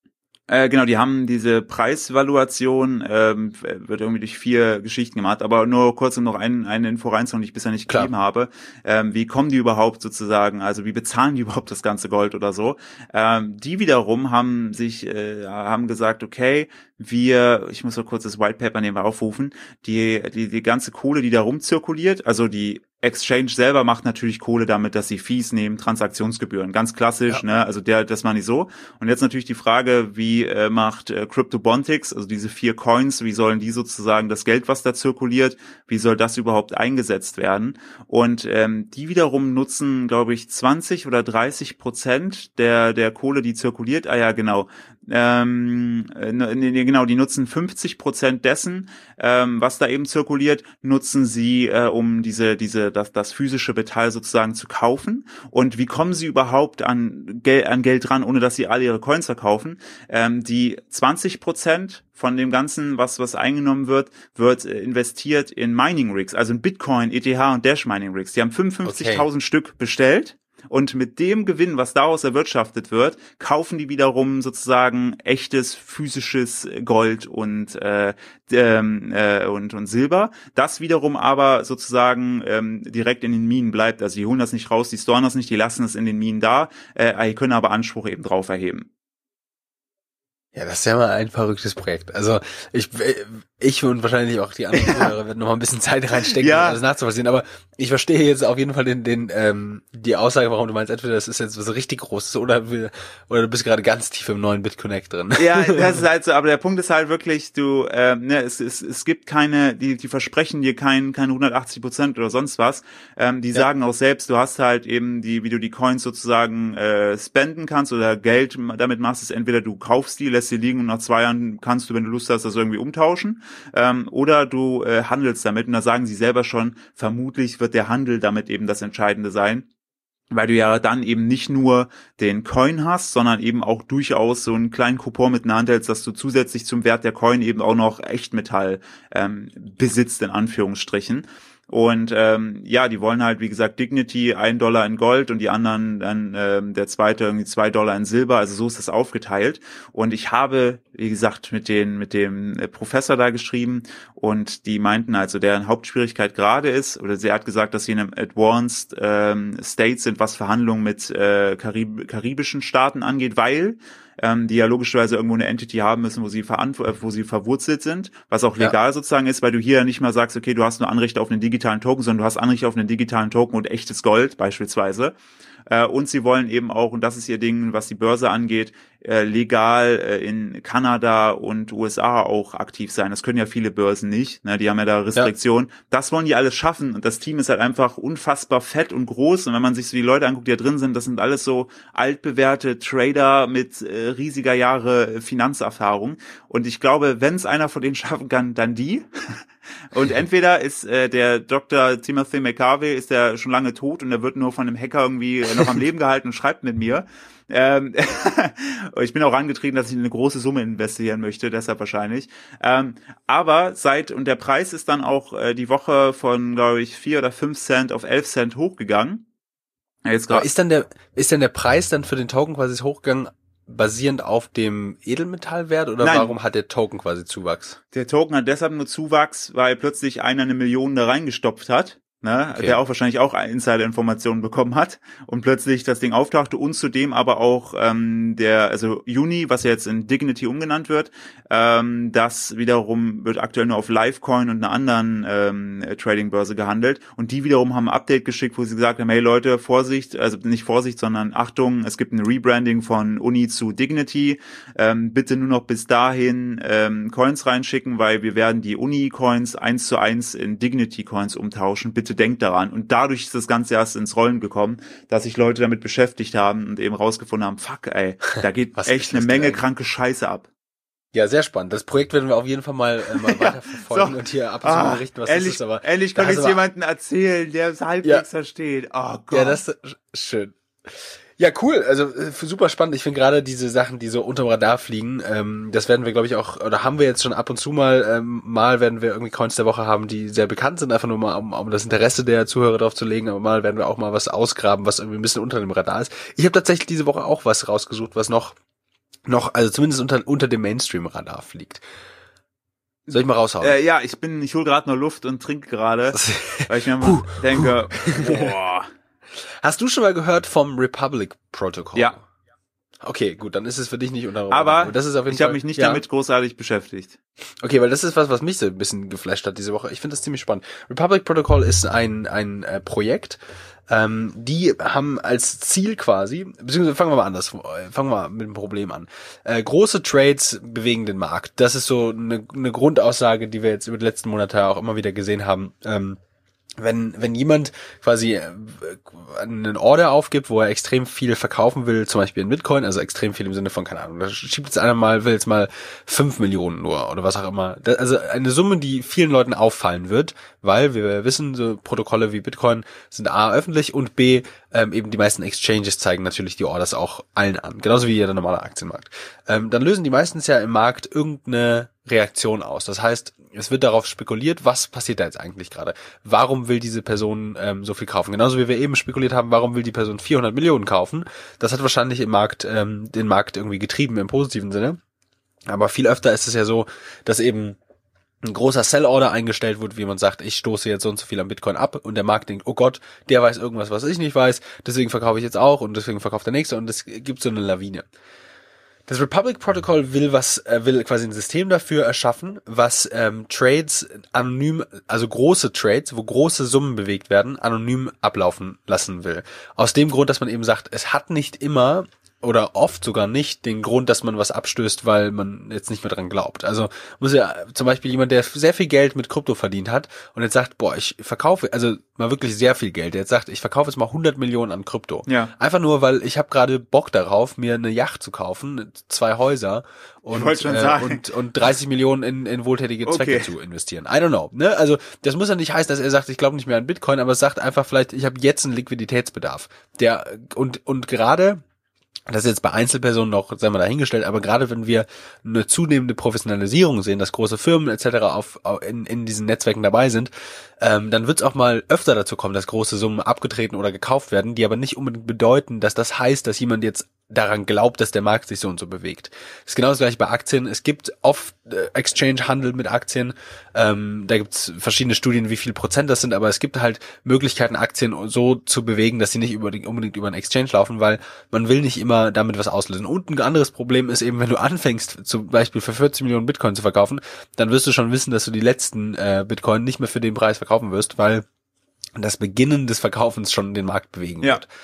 Äh, genau, die haben diese Preisvaluation, ähm, wird irgendwie durch vier Geschichten gemacht, aber nur kurz um noch ein, eine Info reinzuholen, die ich bisher nicht gegeben habe. Ähm, wie kommen die überhaupt sozusagen, also wie bezahlen die überhaupt das ganze Gold oder so? Ähm, die wiederum haben sich, äh, haben gesagt, okay, wir, ich muss mal kurz das White Paper nebenbei aufrufen, die, die, die ganze Kohle, die da rumzirkuliert, also die Exchange selber macht natürlich Kohle damit, dass sie Fees nehmen, Transaktionsgebühren, ganz klassisch, ja. ne, also der, das machen die so. Und jetzt natürlich die Frage, wie äh, macht äh, CryptoBontix, also diese vier Coins, wie sollen die sozusagen das Geld, was da zirkuliert, wie soll das überhaupt eingesetzt werden? Und ähm, die wiederum nutzen, glaube ich, zwanzig oder dreißig Prozent der der Kohle, die zirkuliert. Ah ja, genau. Ähm, nee, genau, die nutzen fünfzig Prozent dessen, ähm, was da eben zirkuliert, nutzen sie, äh, um diese, diese, das, das physische Metall sozusagen zu kaufen. Und wie kommen sie überhaupt an, Gel- an Geld ran, ohne dass sie alle ihre Coins verkaufen? Ähm, die zwanzig Prozent von dem Ganzen, was, was eingenommen wird, wird äh, investiert in Mining Rigs, also in Bitcoin, E T H und Dash Mining Rigs. Die haben fünfundfünfzigtausend okay. Stück bestellt. Und mit dem Gewinn, was daraus erwirtschaftet wird, kaufen die wiederum sozusagen echtes physisches Gold und äh, ähm, äh, und und Silber. Das wiederum aber sozusagen ähm, direkt in den Minen bleibt. Also die holen das nicht raus, die storen das nicht, die lassen es in den Minen da, äh, die können aber Anspruch eben drauf erheben. Ja, das ist ja mal ein verrücktes Projekt. Also ich ich und wahrscheinlich auch die anderen Zuhörer werden noch mal ein bisschen Zeit reinstecken, ja. um alles nachzuvollziehen. Aber ich verstehe jetzt auf jeden Fall den den ähm, die Aussage, warum du meinst, entweder das ist jetzt was richtig Großes oder wir, oder du bist gerade ganz tief im neuen BitConnect drin. Ja, das ist halt so. Aber der Punkt ist halt wirklich, du ähm, ne, es, es es gibt keine, die die versprechen dir kein keine hundertachtzig Prozent oder sonst was. Ähm, die ja. sagen auch selbst, du hast halt eben die, wie du die Coins sozusagen äh, spenden kannst oder Geld damit machst, ist entweder du kaufst die, lässt sie liegen und nach zwei Jahren kannst du, wenn du Lust hast, das irgendwie umtauschen. Ähm, oder du äh, handelst damit und da sagen sie selber schon, vermutlich wird der Handel damit eben das Entscheidende sein, weil du ja dann eben nicht nur den Coin hast, sondern eben auch durchaus so einen kleinen Coupon mit in der Hand hältst, dass du zusätzlich zum Wert der Coin eben auch noch Echtmetall ähm, besitzt, in Anführungsstrichen. Und ähm, ja, die wollen halt, wie gesagt, Dignity, ein Dollar in Gold und die anderen dann ähm, der zweite irgendwie zwei Dollar in Silber. Also so ist das aufgeteilt. Und ich habe, wie gesagt, mit den mit dem Professor da geschrieben und die meinten also, deren Hauptschwierigkeit gerade ist, oder sie hat gesagt, dass sie in einem Advanced ähm, State sind, was Verhandlungen mit äh, Karib- karibischen Staaten angeht, weil ähm, die ja logischerweise irgendwo eine Entity haben müssen, wo sie verantw- wo sie verwurzelt sind, was auch legal ja. sozusagen ist, weil du hier nicht mal sagst, okay, du hast nur Anrechte auf einen digitalen Token, sondern du hast Anrechte auf einen digitalen Token und echtes Gold beispielsweise. Äh, und sie wollen eben auch, und das ist ihr Ding, was die Börse angeht, äh, legal äh, in Kanada und U S A auch aktiv sein. Das können ja viele Börsen nicht, ne? Die haben ja da Restriktionen. Ja. Das wollen die alles schaffen und das Team ist halt einfach unfassbar fett und groß und wenn man sich so die Leute anguckt, die da drin sind, das sind alles so altbewährte Trader mit äh, riesiger Jahre Finanzerfahrung und ich glaube, wenn es einer von denen schaffen kann, dann die. Und entweder ist äh, der Doktor Timothy McCarvey ist der schon lange tot und er wird nur von einem Hacker irgendwie noch am Leben gehalten und schreibt mit mir. Ähm, ich bin auch angetrieben, dass ich eine große Summe investieren möchte, deshalb wahrscheinlich. Ähm, aber seit, und der Preis ist dann auch äh, die Woche von, glaube ich, vier oder fünf Cent auf elf Cent hochgegangen. Jetzt aber ist dann der, ist dann der Preis dann für den Token quasi hochgegangen, basierend auf dem Edelmetallwert oder Nein. warum hat der Token quasi Zuwachs? Der Token hat deshalb nur Zuwachs, weil plötzlich einer eine Million da reingestopft hat. Ne, okay. Der auch wahrscheinlich auch Insider-Informationen bekommen hat und plötzlich das Ding auftauchte und zudem aber auch ähm, der, also Uni, was ja jetzt in Dignity umgenannt wird, ähm, das wiederum wird aktuell nur auf Livecoin und einer anderen ähm, Trading-Börse gehandelt und die wiederum haben ein Update geschickt, wo sie gesagt haben, hey Leute, Vorsicht, also nicht Vorsicht, sondern Achtung, es gibt ein Rebranding von Uni zu Dignity, ähm, bitte nur noch bis dahin ähm, Coins reinschicken, weil wir werden die Uni-Coins eins zu eins in Dignity-Coins umtauschen, bitte denkt daran. Und dadurch ist das Ganze erst ins Rollen gekommen, dass sich Leute damit beschäftigt haben und eben rausgefunden haben, fuck, ey, da geht echt eine Menge kranke Scheiße ab. Ja, sehr spannend. Das Projekt werden wir auf jeden Fall mal, äh, mal weiter verfolgen so. Und hier ab und zu ah, berichten, was endlich, das ist. Aber endlich kann ich es jemandem erzählen, der es halbwegs ja. versteht. Oh Gott. Ja, das ist schön. Ja, cool. Also äh, super spannend. Ich finde gerade diese Sachen, die so unterm Radar fliegen, ähm, das werden wir, glaube ich, auch, oder haben wir jetzt schon ab und zu mal, ähm, mal werden wir irgendwie Coins der Woche haben, die sehr bekannt sind, einfach nur mal, um, um das Interesse der Zuhörer drauf zu legen, aber mal werden wir auch mal was ausgraben, was irgendwie ein bisschen unter dem Radar ist. Ich habe tatsächlich diese Woche auch was rausgesucht, was noch noch, also zumindest unter, unter dem Mainstream-Radar fliegt. Soll ich mal raushauen? Äh, ja, ich bin, ich hol gerade nur Luft und trinke gerade, weil ich mir mal denke, boah. Hast du schon mal gehört vom Republic Protocol? Ja. Okay, gut, dann ist es für dich nicht unter. Aber das ist auf jeden ich habe Fall, mich nicht ja. damit großartig beschäftigt. Okay, weil das ist was, was mich so ein bisschen geflasht hat diese Woche. Ich finde das ziemlich spannend. Republic Protocol ist ein ein äh, Projekt. Ähm, die haben als Ziel quasi, beziehungsweise fangen wir mal anders, fangen wir mal mit dem Problem an. Äh, große Trades bewegen den Markt. Das ist so eine, eine Grundaussage, die wir jetzt über die letzten Monate auch immer wieder gesehen haben. Ähm, Wenn, wenn jemand quasi einen Order aufgibt, wo er extrem viel verkaufen will, zum Beispiel in Bitcoin, also extrem viel im Sinne von, keine Ahnung, da schiebt jetzt einer mal, will jetzt mal fünf Millionen nur oder was auch immer. Das, also eine Summe, die vielen Leuten auffallen wird, weil wir wissen, so Protokolle wie Bitcoin sind A, öffentlich und B, ähm, eben die meisten Exchanges zeigen natürlich die Orders auch allen an. Genauso wie jeder normale Aktienmarkt. Ähm, dann lösen die meistens ja im Markt irgendeine Reaktion aus. Das heißt, es wird darauf spekuliert, was passiert da jetzt eigentlich gerade? Warum will diese Person ähm, so viel kaufen? Genauso wie wir eben spekuliert haben, warum will die Person vierhundert Millionen kaufen? Das hat wahrscheinlich im Markt ähm, den Markt irgendwie getrieben im positiven Sinne. Aber viel öfter ist es ja so, dass eben ein großer Sell-Order eingestellt wird, wie man sagt, ich stoße jetzt so und so viel am Bitcoin ab und der Markt denkt, oh Gott, der weiß irgendwas, was ich nicht weiß, deswegen verkaufe ich jetzt auch und deswegen verkauft der Nächste und es gibt so eine Lawine. Das Republic Protocol will was, äh, will quasi ein System dafür erschaffen, was ähm, Trades anonym, also große Trades, wo große Summen bewegt werden, anonym ablaufen lassen will. Aus dem Grund, dass man eben sagt, es hat nicht immer oder oft sogar nicht den Grund, dass man was abstößt, weil man jetzt nicht mehr dran glaubt. Also muss ja zum Beispiel jemand, der sehr viel Geld mit Krypto verdient hat und jetzt sagt, boah, ich verkaufe, also mal wirklich sehr viel Geld, der jetzt sagt, ich verkaufe jetzt mal hundert Millionen an Krypto. Ja. Einfach nur, weil ich habe gerade Bock darauf, mir eine Yacht zu kaufen, zwei Häuser und äh, und und dreißig Millionen in, in wohltätige Zwecke okay. zu investieren. I don't know. Ne? Also das muss ja nicht heißen, dass er sagt, ich glaube nicht mehr an Bitcoin, aber es sagt einfach vielleicht, ich habe jetzt einen Liquiditätsbedarf. Der und und gerade das ist jetzt bei Einzelpersonen noch, sagen wir, dahingestellt, aber gerade wenn wir eine zunehmende Professionalisierung sehen, dass große Firmen et cetera auf, in, in diesen Netzwerken dabei sind, ähm, dann wird es auch mal öfter dazu kommen, dass große Summen abgetreten oder gekauft werden, die aber nicht unbedingt bedeuten, dass das heißt, dass jemand jetzt daran glaubt, dass der Markt sich so und so bewegt. Das ist genau das gleiche bei Aktien. Es gibt oft äh, Exchange-Handel mit Aktien. Ähm, da gibt es verschiedene Studien, wie viel Prozent das sind, aber es gibt halt Möglichkeiten, Aktien so zu bewegen, dass sie nicht über die, unbedingt über einen Exchange laufen, weil man will nicht immer damit was auslösen. Und ein anderes Problem ist eben, wenn du anfängst, zum Beispiel für vierzig Millionen Bitcoin zu verkaufen, dann wirst du schon wissen, dass du die letzten äh, Bitcoin nicht mehr für den Preis verkaufen wirst, weil das Beginnen des Verkaufens schon den Markt bewegen ja. wird.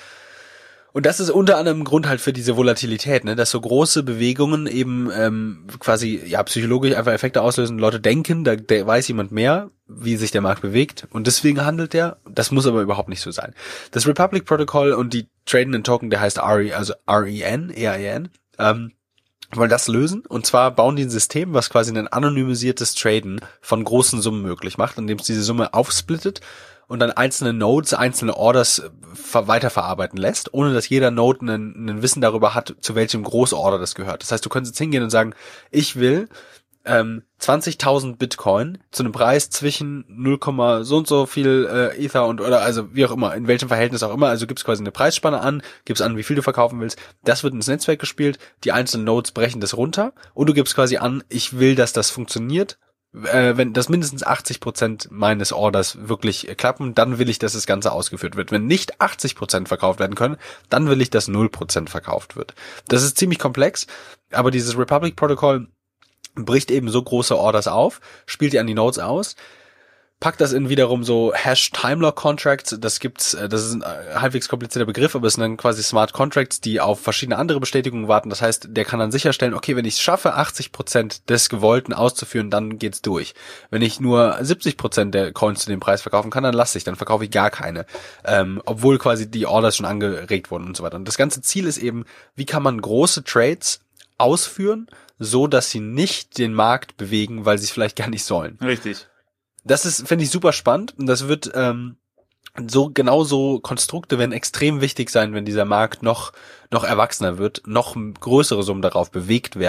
Und das ist unter anderem ein Grund halt für diese Volatilität, ne, dass so große Bewegungen eben ähm, quasi ja psychologisch einfach Effekte auslösen. Leute denken, da, da weiß jemand mehr, wie sich der Markt bewegt und deswegen handelt der. Das muss aber überhaupt nicht so sein. Das Republic Protocol und die tradenden Token, der heißt R E, also R E N, E R E N, ähm, wollen das lösen. Und zwar bauen die ein System, was quasi ein anonymisiertes Traden von großen Summen möglich macht, indem es diese Summe aufsplittet und dann einzelne Nodes, einzelne Orders weiterverarbeiten lässt, ohne dass jeder Node einen, einen Wissen darüber hat, zu welchem Großorder das gehört. Das heißt, du könntest jetzt hingehen und sagen, ich will ähm, zwanzigtausend Bitcoin zu einem Preis zwischen null, so und so viel äh, Ether und oder also wie auch immer, in welchem Verhältnis auch immer, also gibst quasi eine Preisspanne an, gibst an, wie viel du verkaufen willst, das wird ins Netzwerk gespielt, die einzelnen Nodes brechen das runter und du gibst quasi an, ich will, dass das funktioniert. Äh, wenn das mindestens achtzig Prozent meines Orders wirklich äh, klappen, dann will ich, dass das Ganze ausgeführt wird. Wenn nicht achtzig Prozent verkauft werden können, dann will ich, dass null Prozent verkauft wird. Das ist ziemlich komplex, aber dieses Republic Protocol bricht eben so große Orders auf, spielt die an die Nodes aus, packt das in wiederum so Hash-Timelock-Contracts, das gibt's, das ist ein halbwegs komplizierter Begriff, aber es sind dann quasi Smart Contracts, die auf verschiedene andere Bestätigungen warten. Das heißt, der kann dann sicherstellen, okay, wenn ich es schaffe, achtzig Prozent des Gewollten auszuführen, dann geht's durch. Wenn ich nur siebzig Prozent der Coins zu dem Preis verkaufen kann, dann lasse ich, dann verkaufe ich gar keine. Ähm, obwohl quasi die Orders schon angeregt wurden und so weiter. Und das ganze Ziel ist eben, wie kann man große Trades ausführen, so dass sie nicht den Markt bewegen, weil sie es vielleicht gar nicht sollen. Richtig. Das ist, finde ich, super spannend und das wird ähm, so genauso Konstrukte werden extrem wichtig sein, wenn dieser Markt noch noch erwachsener wird, noch größere Summen darauf bewegt werden,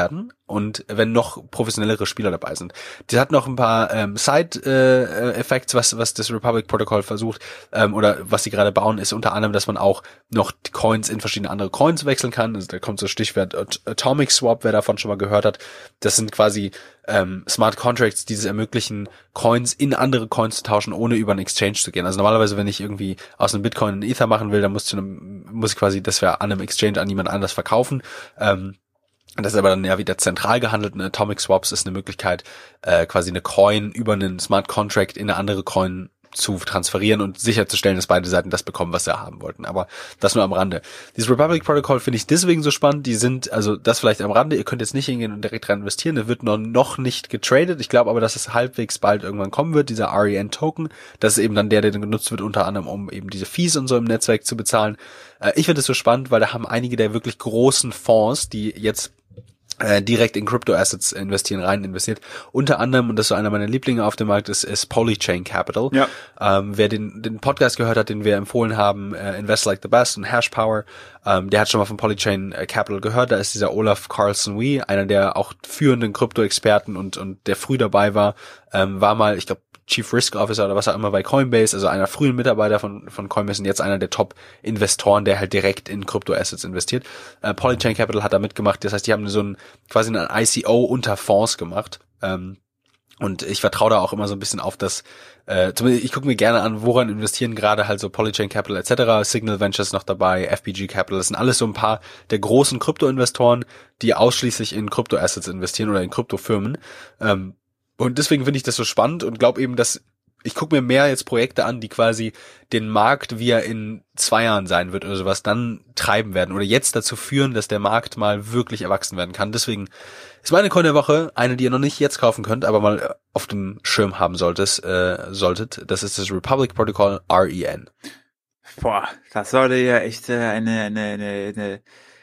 und wenn noch professionellere Spieler dabei sind. Die hat noch ein paar ähm, Side-Effects, äh, was was das Republic Protocol versucht, ähm, oder was sie gerade bauen, ist unter anderem, dass man auch noch die Coins in verschiedene andere Coins wechseln kann. Also da kommt so Stichwort Atomic Swap, wer davon schon mal gehört hat. Das sind quasi ähm, Smart Contracts, die es ermöglichen, Coins in andere Coins zu tauschen, ohne über einen Exchange zu gehen. Also normalerweise, wenn ich irgendwie aus einem Bitcoin einen Ether machen will, dann muss ich, einem, muss ich quasi das wir an einem Exchange an jemand anders verkaufen. Ähm, Das ist aber dann ja wieder zentral gehandelt. Eine Atomic Swaps ist eine Möglichkeit, äh, quasi eine Coin über einen Smart Contract in eine andere Coin zu transferieren und sicherzustellen, dass beide Seiten das bekommen, was sie haben wollten. Aber das nur am Rande. Dieses Republic Protocol finde ich deswegen so spannend. Die sind, also das vielleicht am Rande, ihr könnt jetzt nicht hingehen und direkt rein investieren. Das wird noch, noch nicht getradet. Ich glaube aber, dass es halbwegs bald irgendwann kommen wird, dieser R E N-Token. Das ist eben dann der, der dann genutzt wird, unter anderem, um eben diese Fees und so im Netzwerk zu bezahlen. Äh, ich finde es so spannend, weil da haben einige der wirklich großen Fonds, die jetzt Äh, direkt in Crypto-Assets investieren, rein investiert. Unter anderem, und das ist so einer meiner Lieblinge auf dem Markt, ist, ist Polychain Capital. Ja. Ähm, wer den, den Podcast gehört hat, den wir empfohlen haben, äh, Invest Like the Best und Hashpower, ähm, der hat schon mal von Polychain Capital gehört. Da ist dieser Olaf Carlson-Wee, einer der auch führenden Krypto-Experten und, und der früh dabei war, ähm, war mal, ich glaube, Chief Risk Officer oder was auch immer bei Coinbase, also einer frühen Mitarbeiter von von Coinbase und jetzt einer der Top-Investoren, der halt direkt in Krypto-Assets investiert. Äh, Polychain Capital hat da mitgemacht, das heißt, die haben so ein quasi ein I C O unter Fonds gemacht. Ähm, und ich vertraue da auch immer so ein bisschen auf das, äh, zumindest ich gucke mir gerne an, woran investieren gerade halt so Polychain Capital et cetera, Signal Ventures noch dabei, F B G Capital, das sind alles so ein paar der großen Krypto-Investoren, die ausschließlich in Krypto-Assets investieren oder in Kryptofirmen. Ähm, Und deswegen finde ich das so spannend und glaube eben, dass ich gucke mir mehr jetzt Projekte an, die quasi den Markt, wie er in zwei Jahren sein wird oder sowas, dann treiben werden oder jetzt dazu führen, dass der Markt mal wirklich erwachsen werden kann. Deswegen ist meine Coin der Woche eine, die ihr noch nicht jetzt kaufen könnt, aber mal auf dem Schirm haben solltet. Äh, solltet. Das ist das Republic Protocol R E N. Boah, das sollte ja echt äh, eine, eine, eine, eine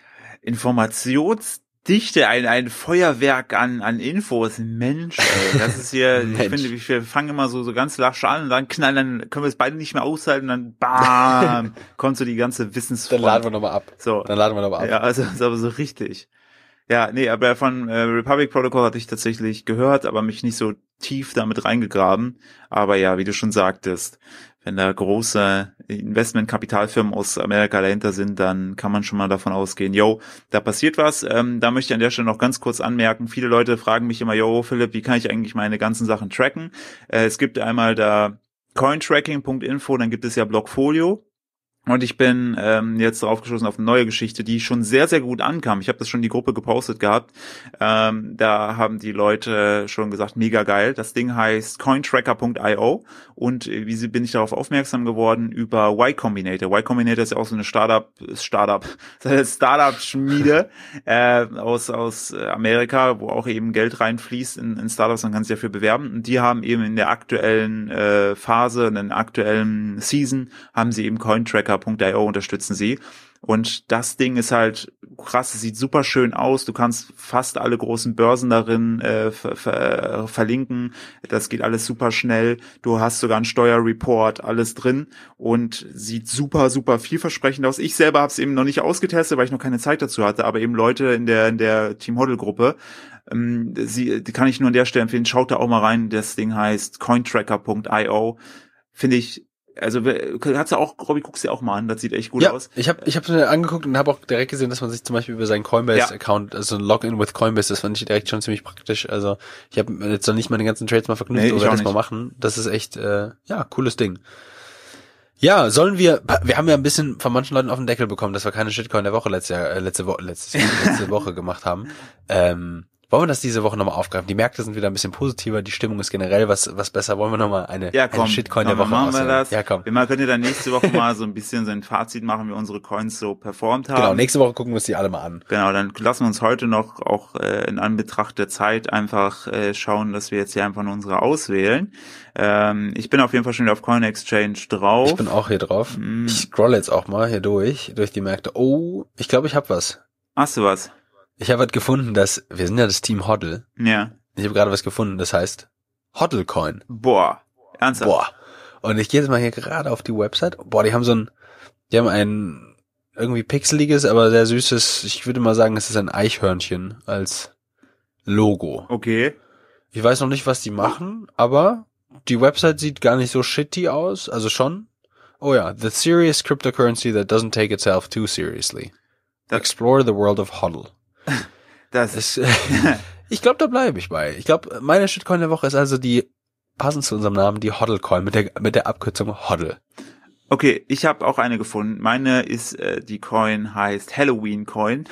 Informations- Dichte, ein, ein Feuerwerk an, an Infos. Mensch, ey, das ist hier, ich finde, wir fangen immer so, so ganz lasch an und dann knallen, dann können wir es beide nicht mehr aushalten, dann bam, kommt so die ganze Wissensfront. Dann laden wir nochmal ab. So. Dann laden wir nochmal ab. Ja, also, ist aber so richtig. Ja, nee, aber von äh, Republic Protocol hatte ich tatsächlich gehört, aber mich nicht so tief damit reingegraben. Aber ja, wie du schon sagtest, wenn da große Investmentkapitalfirmen aus Amerika dahinter sind, dann kann man schon mal davon ausgehen, yo, da passiert was. Ähm, da möchte ich an der Stelle noch ganz kurz anmerken, viele Leute fragen mich immer, yo, Philipp, wie kann ich eigentlich meine ganzen Sachen tracken? Äh, es gibt einmal da cointracking punkt info, dann gibt es ja Blockfolio. Und ich bin ähm, jetzt drauf geschossen auf eine neue Geschichte, die schon sehr, sehr gut ankam. Ich habe das schon in die Gruppe gepostet gehabt. Ähm, da haben die Leute schon gesagt, mega geil. Das Ding heißt cointracker punkt io und äh, wie bin ich darauf aufmerksam geworden? Über Y Combinator. Y Combinator ist ja auch so eine Startup, Startup, Startup-Schmiede äh, aus aus Amerika, wo auch eben Geld reinfließt in, in Startups. Man kann sich dafür bewerben. Und die haben eben in der aktuellen äh, Phase, in der aktuellen Season, haben sie eben cointracker punkt io unterstützen sie. Und das Ding ist halt krass, es sieht super schön aus. Du kannst fast alle großen Börsen darin äh, ver- ver- verlinken. Das geht alles super schnell. Du hast sogar einen Steuerreport, alles drin und sieht super, super vielversprechend aus. Ich selber habe es eben noch nicht ausgetestet, weil ich noch keine Zeit dazu hatte, aber eben Leute in der in der Team Hodl Gruppe, ähm, sie, die kann ich nur an der Stelle empfehlen. Schaut da auch mal rein. Das Ding heißt cointracker punkt io. Finde ich. Also hat's ja auch, Robby, guckst dir auch mal an, das sieht echt gut ja, aus. Ich habe ich habe mir angeguckt und habe auch direkt gesehen, dass man sich zum Beispiel über seinen Coinbase-Account, ja. also ein Login with Coinbase, das fand ich direkt schon ziemlich praktisch. Also ich habe jetzt noch nicht meine ganzen Trades mal verknüpft, nee, oder das mal machen. Das ist echt, äh, ja, cooles Ding. Ja, sollen wir, wir haben ja ein bisschen von manchen Leuten auf den Deckel bekommen, dass wir keine Shitcoin der Woche letzte, äh, letzte, Wo- letzte, letzte Woche gemacht haben. Ähm, Wollen wir das diese Woche nochmal aufgreifen? Die Märkte sind wieder ein bisschen positiver, die Stimmung ist generell was was besser. Wollen wir nochmal eine, ja, komm, eine Shitcoin komm, der Woche machen wir das. Ja, komm. Wir können ja dann nächste Woche mal so ein bisschen so ein Fazit machen, wie unsere Coins so performt haben. Genau, nächste Woche gucken wir uns die alle mal an. Genau, dann lassen wir uns heute noch auch äh, in Anbetracht der Zeit einfach äh, schauen, dass wir jetzt hier einfach nur unsere auswählen. Ähm, ich bin auf jeden Fall schon wieder auf Coin Exchange drauf. Ich bin auch hier drauf. Mm. Ich scroll jetzt auch mal hier durch, durch die Märkte. Oh, ich glaube, ich habe was. Hast du was? Ich habe was gefunden, dass, wir sind ja das Team Hodl. Ja. Ich habe gerade was gefunden, das heißt Hodlcoin. Boah, ernsthaft? Boah. Und ich gehe jetzt mal hier gerade auf die Website. Boah, die haben so ein, die haben ein irgendwie pixeliges, aber sehr süßes, ich würde mal sagen, es ist ein Eichhörnchen als Logo. Okay. Ich weiß noch nicht, was die machen, aber die Website sieht gar nicht so shitty aus, also schon. Oh ja, the serious cryptocurrency that doesn't take itself too seriously. Das, Explore the world of hodl. Das Das, ich glaube, da bleibe ich bei. Ich glaube, meine Shitcoin der Woche ist also die, passend zu unserem Namen, die HODL-Coin mit der, mit der Abkürzung HODL. Okay, ich habe auch eine gefunden. Meine ist, äh, die Coin heißt Halloween Coin.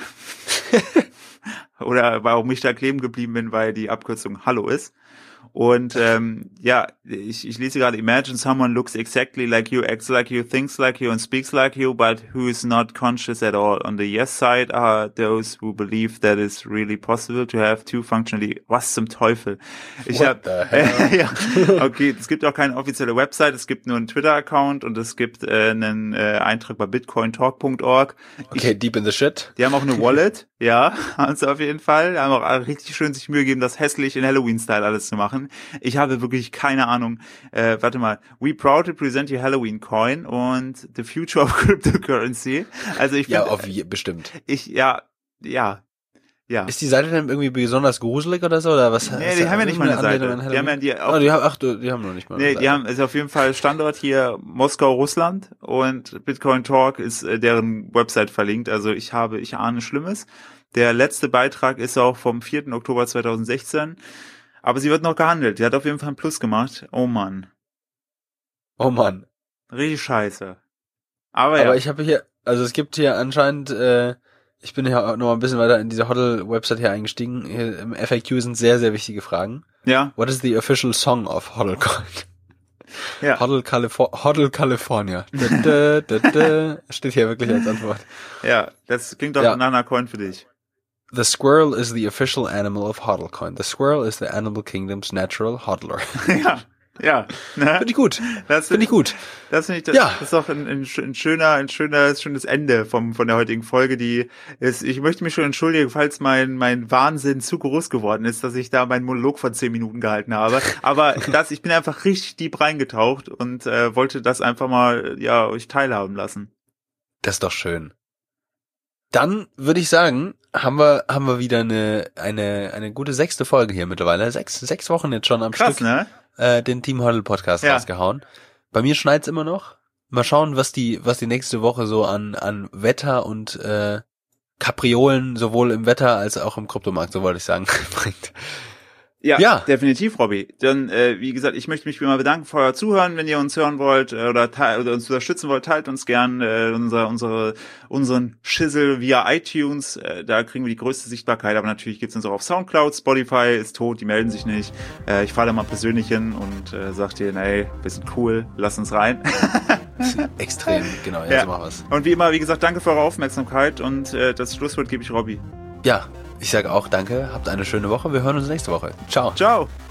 Oder warum ich da kleben geblieben bin, weil die Abkürzung Hallo ist. Und ähm, ja, ich, ich lese gerade, imagine someone looks exactly like you, acts like you, thinks like you and speaks like you, but who is not conscious at all. On the yes side are those who believe that it's really possible to have two functionally. Was zum Teufel? Ich What habe the äh, ja, okay, es gibt auch keine offizielle Website, es gibt nur einen Twitter-Account und es gibt äh, einen äh, Eintrag bei bitcoin talk punkt org. Okay, ich, deep in the shit. Die haben auch eine Wallet, ja, haben sie auf jeden Fall. Die haben auch richtig schön sich Mühe gegeben, das hässlich in Halloween-Style alles zu machen. Ich habe wirklich keine Ahnung. Äh, warte mal. We proud to present you Halloween Coin und the future of cryptocurrency. Also ich Ja, find, auf je, bestimmt. ich ja ja ja. Ist die Seite denn irgendwie besonders gruselig oder so oder was? Nee, die haben ja nicht mal eine Seite. Die haben ja die auch, oh, die haben, ach, die haben noch nicht mal. Nee, die haben ist auf jeden Fall Standort hier Moskau, Russland und Bitcoin Talk ist äh, deren Website verlinkt. Also ich habe ich ahne Schlimmes. Der letzte Beitrag ist auch vom vierten Oktober zweitausendsechzehn. Aber sie wird noch gehandelt. Die hat auf jeden Fall ein Plus gemacht. Oh Mann. Oh Mann. Richtig scheiße. Aber ja. Aber ich habe hier, also es gibt hier anscheinend, äh, ich bin ja noch mal ein bisschen weiter in diese HODL-Website hier eingestiegen. Hier im F A Q sind sehr, sehr wichtige Fragen. Ja. What is the official song of HODLcoin? Ja. HODL, Califor- HODL California. Da, da, da, da. Steht hier wirklich als Antwort. Ja, das klingt doch Ja. nach einer Coin für dich. The squirrel is the official animal of HODLcoin. The squirrel is the Animal Kingdom's natural hodler. Ja. Ja, ne? Finde ich gut. Das Finde ich gut. Das finde ich, das, Ja. das ist doch ein, ein, ein schöner, ein schöner, schönes Ende vom, von der heutigen Folge, die ist, ich möchte mich schon entschuldigen, falls mein, mein Wahnsinn zu groß geworden ist, dass ich da meinen Monolog von zehn Minuten gehalten habe. Aber das, ich bin einfach richtig deep reingetaucht und, äh, wollte das einfach mal, ja, euch teilhaben lassen. Das ist doch schön. Dann würde ich sagen, haben wir haben wir wieder eine eine eine gute sechste Folge hier mittlerweile. Sechs sechs Wochen jetzt schon am Krass, Stück. ne? Äh, den Team HODL Podcast Ja. rausgehauen. Bei mir schneit's immer noch. Mal schauen, was die was die nächste Woche so an an Wetter und äh, Kapriolen sowohl im Wetter als auch im Kryptomarkt, so wollte ich sagen, bringt. Ja, Ja. definitiv, Robby. Dann, äh, wie gesagt, ich möchte mich wie immer bedanken für euer Zuhören. Wenn ihr uns hören wollt äh, oder, teil, oder uns unterstützen wollt, teilt uns gern äh, unser, unsere, unseren Schissel via iTunes. Äh, da kriegen wir die größte Sichtbarkeit. Aber natürlich gibt's uns auch auf Soundcloud. Spotify ist tot, die melden sich nicht. Äh, ich fahre da mal persönlich hin und äh, sag dir, ey, wir sind cool, lass uns rein. Extrem, genau, ja, Ja. so machen wir's. Und wie immer, wie gesagt, danke für eure Aufmerksamkeit und äh, das Schlusswort gebe ich Robby. Ja, ich sage auch danke, habt eine schöne Woche, wir hören uns nächste Woche. Ciao. Ciao!